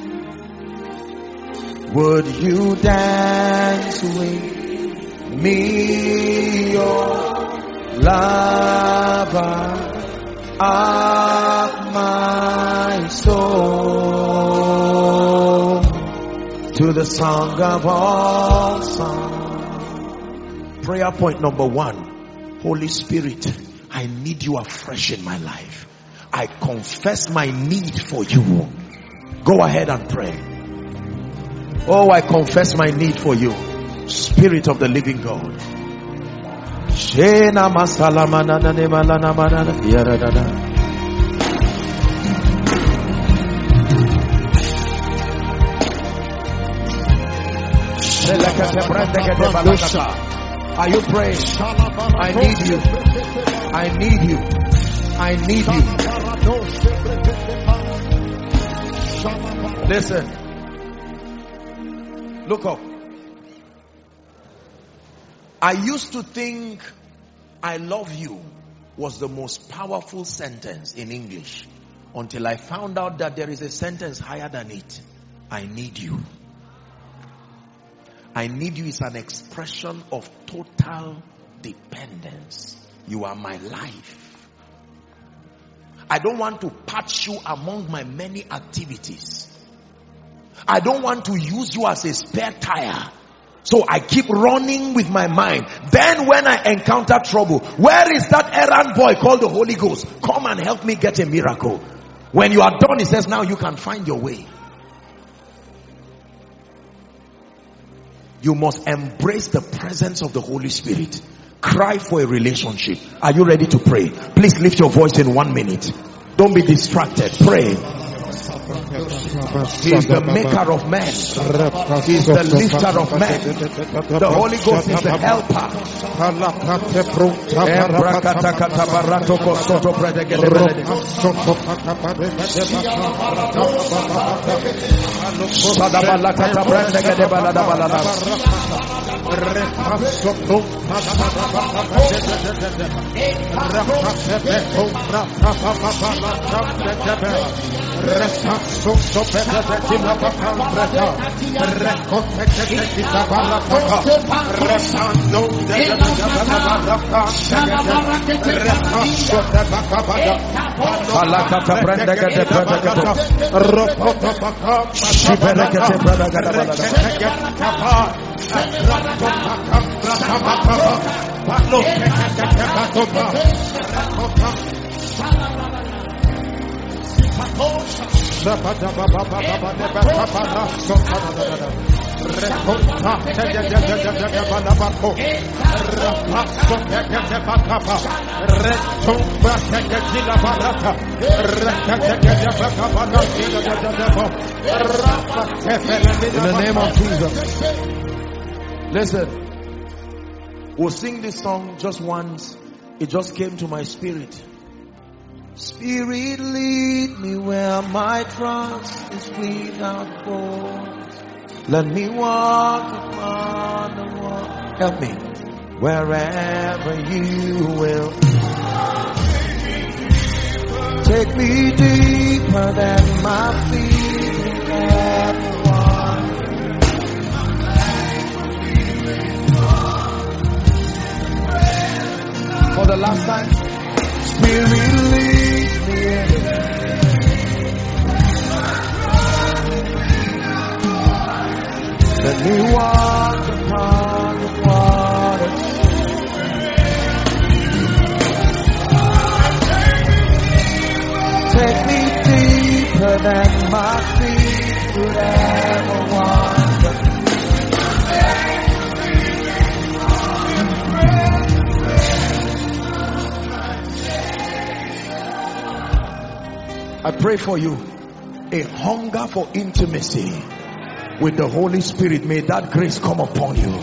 Speaker 1: Would you dance with me, oh lover of my soul, to the song of all songs? Prayer point number 1. Holy Spirit, I need you afresh in my life. I confess my need for you. Go ahead and pray. Oh, I confess my need for you, Spirit of the living God. Are you praying? I need you. I need you. I need you. Listen. Look up. I used to think I love you was the most powerful sentence in English until I found out that there is a sentence higher than it. I need you. I need you is an expression of total dependence. You are my life. I don't want to patch you among my many activities. I don't want to use you as a spare tire. So I keep running with my mind. Then when I encounter trouble, where is that errand boy called the Holy Ghost? Come and help me get a miracle. When you are done, he says, now you can find your way. You must embrace the presence of the Holy Spirit. Cry for a relationship. Are you ready to pray? Please lift your voice in 1 minute. Don't be distracted. Pray. He is the maker of men. He is the lifter of men. The Holy Ghost is the helper. In the name of Jesus. Listen, we'll sing this song just once. It just came to my spirit. Spirit, lead me where my trust is without borders. Let me walk upon the water. Help me. Wherever you will. Take me deeper than my feet will ever wander. For the last time. Spirit, lead me. Let me walk upon the waters. Take me deeper than my feet would ever wander. I pray for you a hunger for intimacy with the Holy Spirit. May that grace come upon you.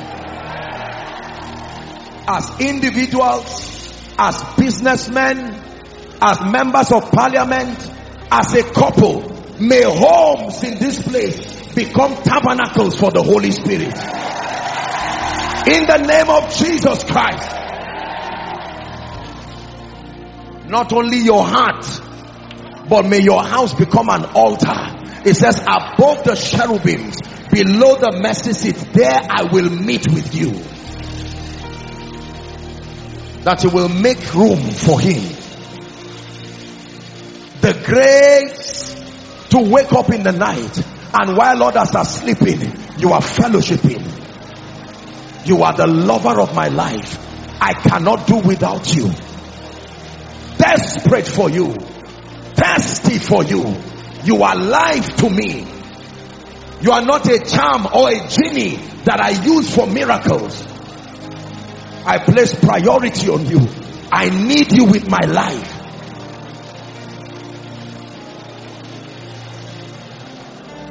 Speaker 1: As individuals, as businessmen, as members of parliament, as a couple, may homes in this place become tabernacles for the Holy Spirit. In the name of Jesus Christ. Not only your heart, but may your house become an altar. It says, above the cherubims, below the mercy seat, there I will meet with you. That you will make room for him. The grace to wake up in the night, and while others are sleeping, you are fellowshipping. You are the lover of my life. I cannot do without you. Desperate for you. Thirsty for you. You are life to me. You are not a charm or a genie that I use for miracles. I place priority on you. I need you with my life.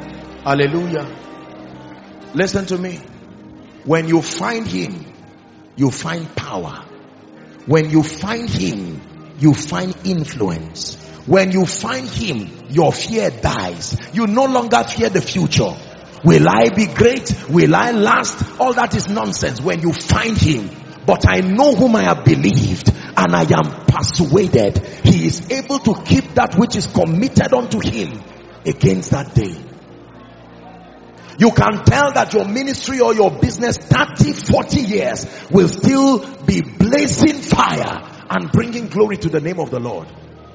Speaker 1: Hallelujah. Listen to me. When you find him, you find power. When you find him, you find influence. When you find him, your fear dies. You no longer fear the future. Will I be great? Will I last? All that is nonsense when you find him. But I know whom I have believed, and I am persuaded he is able to keep that which is committed unto him against that day. You can tell that your ministry or your business 30, 40 years will still be blazing fire and bringing glory to the name of the Lord.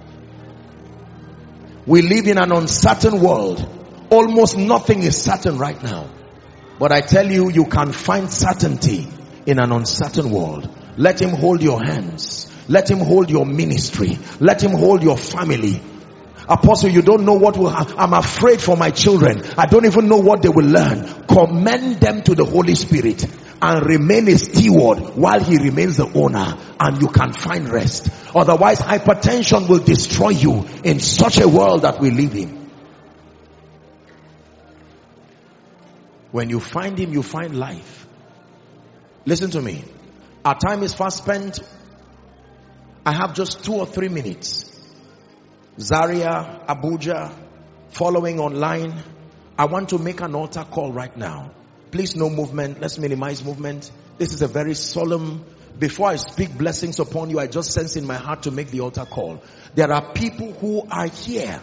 Speaker 1: We live in an uncertain world. Almost nothing is certain right now. But I tell you, you can find certainty in an uncertain world. Let him hold your hands. Let him hold your ministry. Let him hold your family. Apostle, you don't know what will happen. I'm afraid for my children. I don't even know what they will learn. Commend them to the Holy Spirit and remain a steward while he remains the owner, and you can find rest. Otherwise, hypertension will destroy you in such a world that we live in. When you find him, you find life. Listen to me. Our time is fast spent. I have just 2 or 3 minutes. Zaria, Abuja, following online. I want to make an altar call right now. Please, no movement. Let's minimize movement. This is a very solemn. Before I speak blessings upon you, I just sense in my heart to make the altar call. There are people who are here,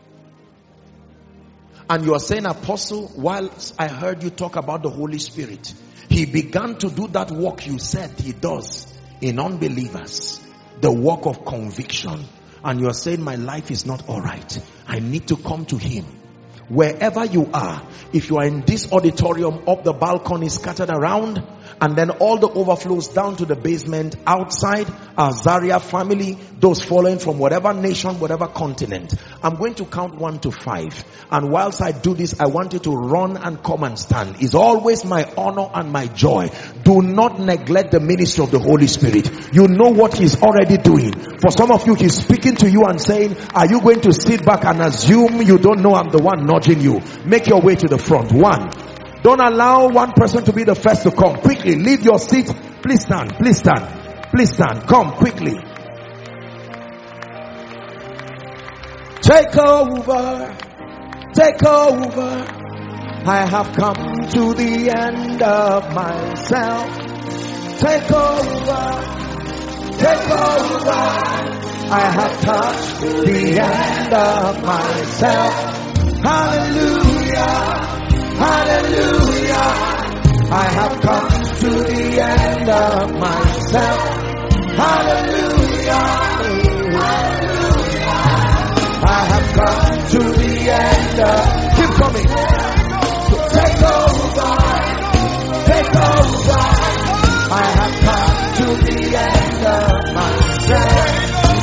Speaker 1: and you are saying, Apostle, whilst I heard you talk about the Holy Spirit, he began to do that work you said he does in unbelievers, the work of conviction. And you are saying, my life is not all right. I need to come to him. Wherever you are, if you are in this auditorium, up the balcony scattered around, and then all the overflows down to the basement outside, our Zaria family, those following from whatever nation, whatever continent. I'm going to count 1 to 5. And whilst I do this, I want you to run and come and stand. It's always my honor and my joy. Do not neglect the ministry of the Holy Spirit. You know what he's already doing. For some of you, he's speaking to you and saying, are you going to sit back and assume you don't know I'm the one nudging you? Make your way to the front. 1. Don't allow one person to be the first to come. Quickly, leave your seat. Please stand. Please stand. Please stand. Come quickly. Take over. Take over. I have come to the end of myself. Take over. Take over. I have touched the end of myself. Hallelujah. Hallelujah. I have come to the end of myself. Hallelujah. Hallelujah. I have come to the end of. Keep coming. So take over. Take over. I have come to the end of myself.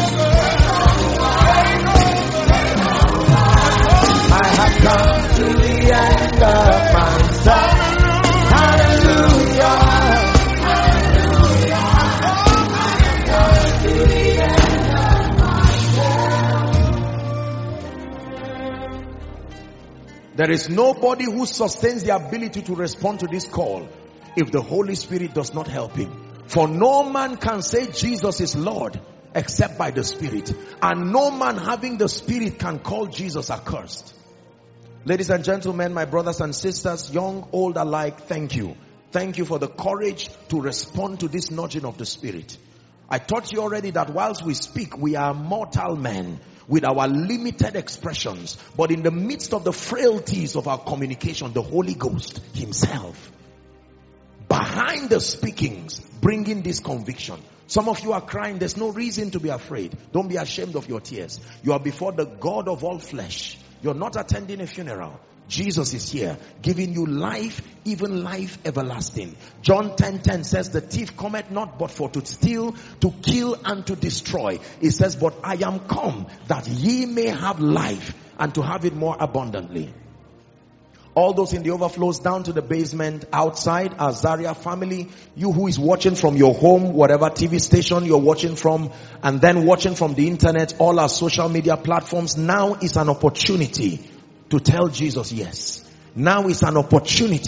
Speaker 1: I have come to the end of myself. Hallelujah. Hallelujah. I have come to the end of myself. There is nobody who sustains the ability to respond to this call if the Holy Spirit does not help him. For no man can say Jesus is Lord except by the Spirit. And no man having the Spirit can call Jesus accursed. Ladies and gentlemen, my brothers and sisters, young, old alike, thank you. Thank you for the courage to respond to this nudging of the Spirit. I taught you already that whilst we speak, we are mortal men with our limited expressions. But in the midst of the frailties of our communication, the Holy Ghost himself, behind the speakings, bringing this conviction. Some of you are crying. There's no reason to be afraid. Don't be ashamed of your tears. You are before the God of all flesh. You're not attending a funeral. Jesus is here, giving you life, even life everlasting. John 10:10 says, the thief cometh not but for to steal, to kill, and to destroy. It says, but I am come that ye may have life, and to have it more abundantly. All those in the overflows down to the basement outside, our Zaria family, you who is watching from your home, whatever TV station you're watching from, and then watching from the internet, all our social media platforms, now is an opportunity to tell Jesus yes. Now is an opportunity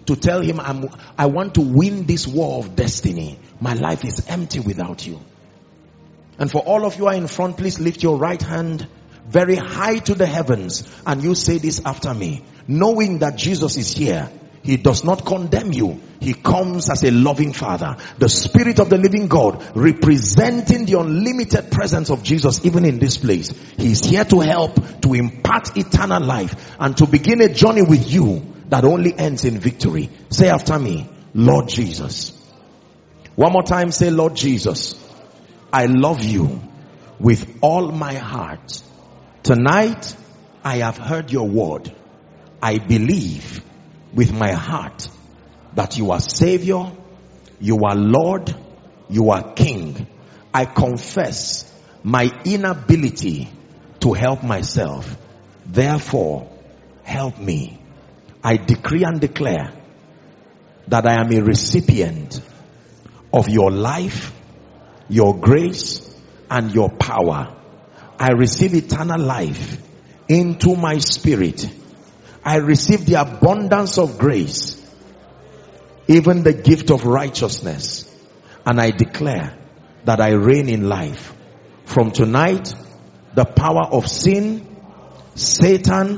Speaker 1: to tell him, I want to win this war of destiny. My life is empty without you. And for all of you who are in front, please lift your right hand very high to the heavens, and you say this after me. Knowing that Jesus is here, he does not condemn you. He comes as a loving Father. The Spirit of the living God, representing the unlimited presence of Jesus even in this place. He is here to help, to impart eternal life, and to begin a journey with you that only ends in victory. Say after me, Lord Jesus. One more time, say, Lord Jesus, I love you with all my heart. Tonight, I have heard your word. I believe with my heart that you are Savior, you are Lord, you are King. I confess my inability to help myself. Therefore, help me. I decree and declare that I am a recipient of your life, your grace, and your power. I receive eternal life into my spirit. I receive the abundance of grace, even the gift of righteousness. And I declare that I reign in life. From tonight, the power of sin, Satan,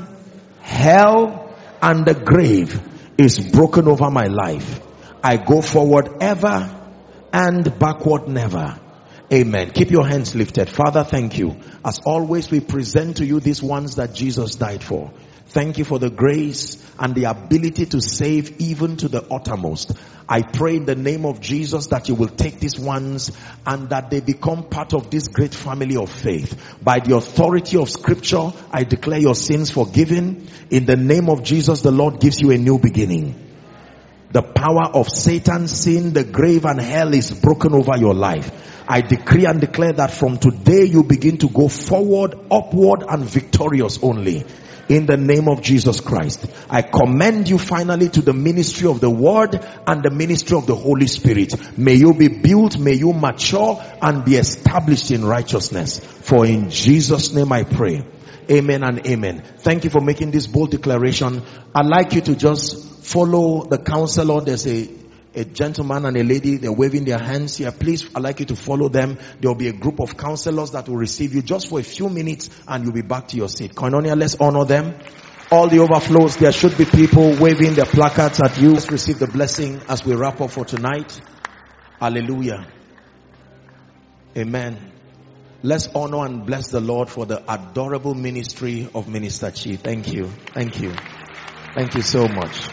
Speaker 1: hell, and the grave is broken over my life. I go forward ever and backward never. Amen. Keep your hands lifted. Father, thank you. As always, we present to you these ones that Jesus died for. Thank you for the grace and the ability to save even to the uttermost. I pray in the name of Jesus that you will take these ones and that they become part of this great family of faith. By the authority of Scripture, I declare your sins forgiven. In the name of Jesus, the Lord gives you a new beginning. The power of Satan, sin, the grave, and hell is broken over your life. I decree and declare that from today you begin to go forward, upward, and victorious only. In the name of Jesus Christ, I commend you finally to the ministry of the Word and the ministry of the Holy Spirit. May you be built, may you mature, and be established in righteousness. For in Jesus' name I pray. Amen and amen. Thank you for making this bold declaration. I'd like you to just follow the counselor. There's a gentleman and a lady, they're waving their hands here. Please, I'd like you to follow them. There will be a group of counselors that will receive you just for a few minutes and you'll be back to your seat. Koinonia, let's honor them. All the overflows, there should be people waving their placards at you. Let's receive the blessing as we wrap up for tonight. Hallelujah. Amen. Let's honor and bless the Lord for the adorable ministry of Minister Chi. Thank you. Thank you. Thank you so much.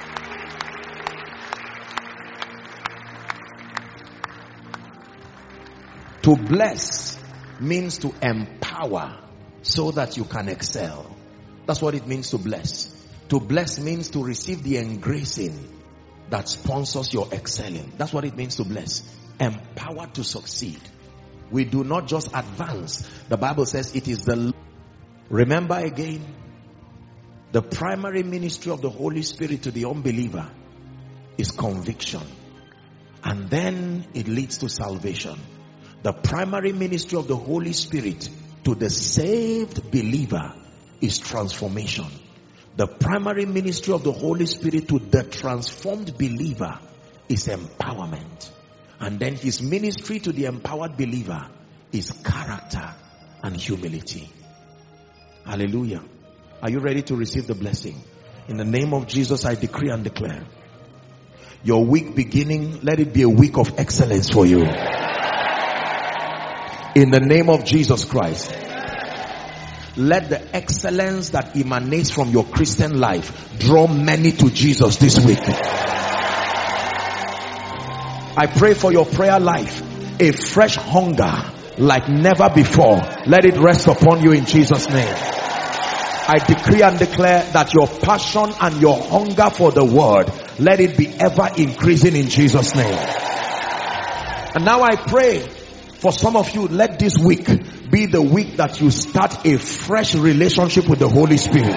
Speaker 1: To bless means to empower so that you can excel. That's what it means to bless. To bless means to receive the engracing that sponsors your excelling. That's what it means to bless. Empowered to succeed. We do not just advance. The Bible says it is the... Remember again, the primary ministry of the Holy Spirit to the unbeliever is conviction. And then it leads to salvation. The primary ministry of the Holy Spirit to the saved believer is transformation. The primary ministry of the Holy Spirit to the transformed believer is empowerment. And then his ministry to the empowered believer is character and humility. Hallelujah. Are you ready to receive the blessing? In the name of Jesus, I decree and declare. Your week beginning, let it be a week of excellence for you. In the name of Jesus Christ. Let the excellence that emanates from your Christian life draw many to Jesus this week. I pray for your prayer life, a fresh hunger like never before. Let it rest upon you in Jesus' name. I decree and declare that your passion and your hunger for the word, let it be ever increasing in Jesus' name. And now I pray for some of you, let this week be the week that you start a fresh relationship with the Holy Spirit.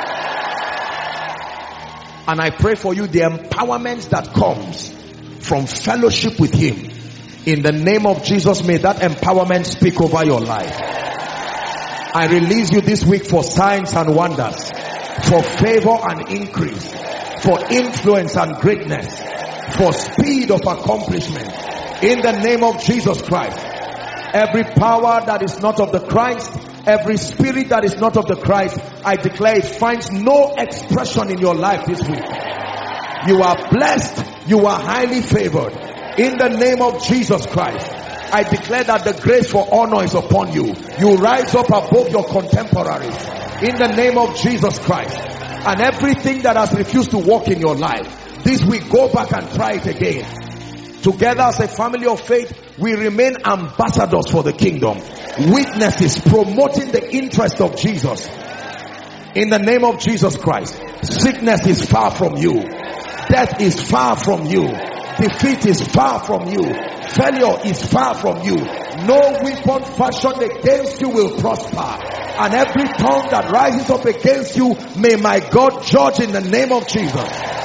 Speaker 1: And I pray for you the empowerment that comes from fellowship with Him. In the name of Jesus, may that empowerment speak over your life. I release you this week for signs and wonders, for favor and increase, for influence and greatness, for speed of accomplishment. In the name of Jesus Christ. Every power that is not of the Christ, every spirit that is not of the Christ, I declare it finds no expression in your life this week. You are blessed. You are highly favored. In the name of Jesus Christ, I declare that the grace for honor is upon you. You rise up above your contemporaries. In the name of Jesus Christ. And everything that has refused to walk in your life, this week go back and try it again. Together as a family of faith, we remain ambassadors for the kingdom. Witnesses promoting the interest of Jesus. In the name of Jesus Christ. Sickness is far from you. Death is far from you. Defeat is far from you. Failure is far from you. No weapon fashioned against you will prosper. And every tongue that rises up against you, may my God judge in the name of Jesus.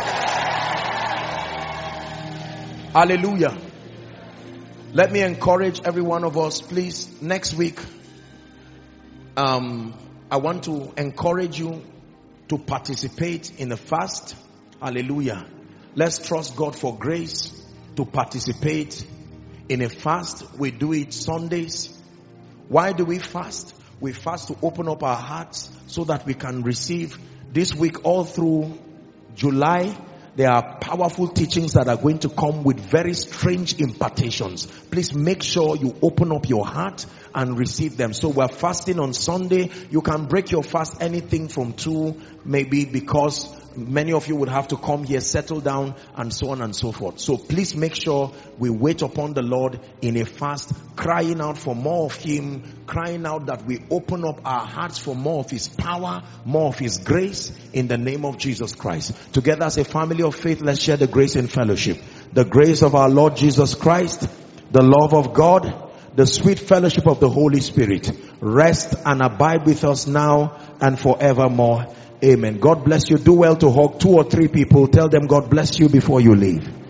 Speaker 1: Hallelujah. Let me encourage every one of us, please. Next week, I want to encourage you to participate in a fast. Hallelujah. Let's trust God for grace to participate in a fast. We do it Sundays. Why do we fast? We fast to open up our hearts so that we can receive. This week all through July, there are powerful teachings that are going to come with very strange impartations. Please make sure you open up your heart and receive them. So we're fasting on Sunday. You can break your fast anything from 2, maybe, because many of you would have to come here, settle down, and so on and so forth. So please make sure we wait upon the Lord in a fast, crying out for more of Him, crying out that we open up our hearts for more of His power, more of His grace, in the name of Jesus Christ. Together as a family of faith, let's share the grace in fellowship. The grace of our Lord Jesus Christ, the love of God, the sweet fellowship of the Holy Spirit rest and abide with us now and forevermore. Amen. God bless you. Do well to hug 2 or 3 people. Tell them God bless you before you leave.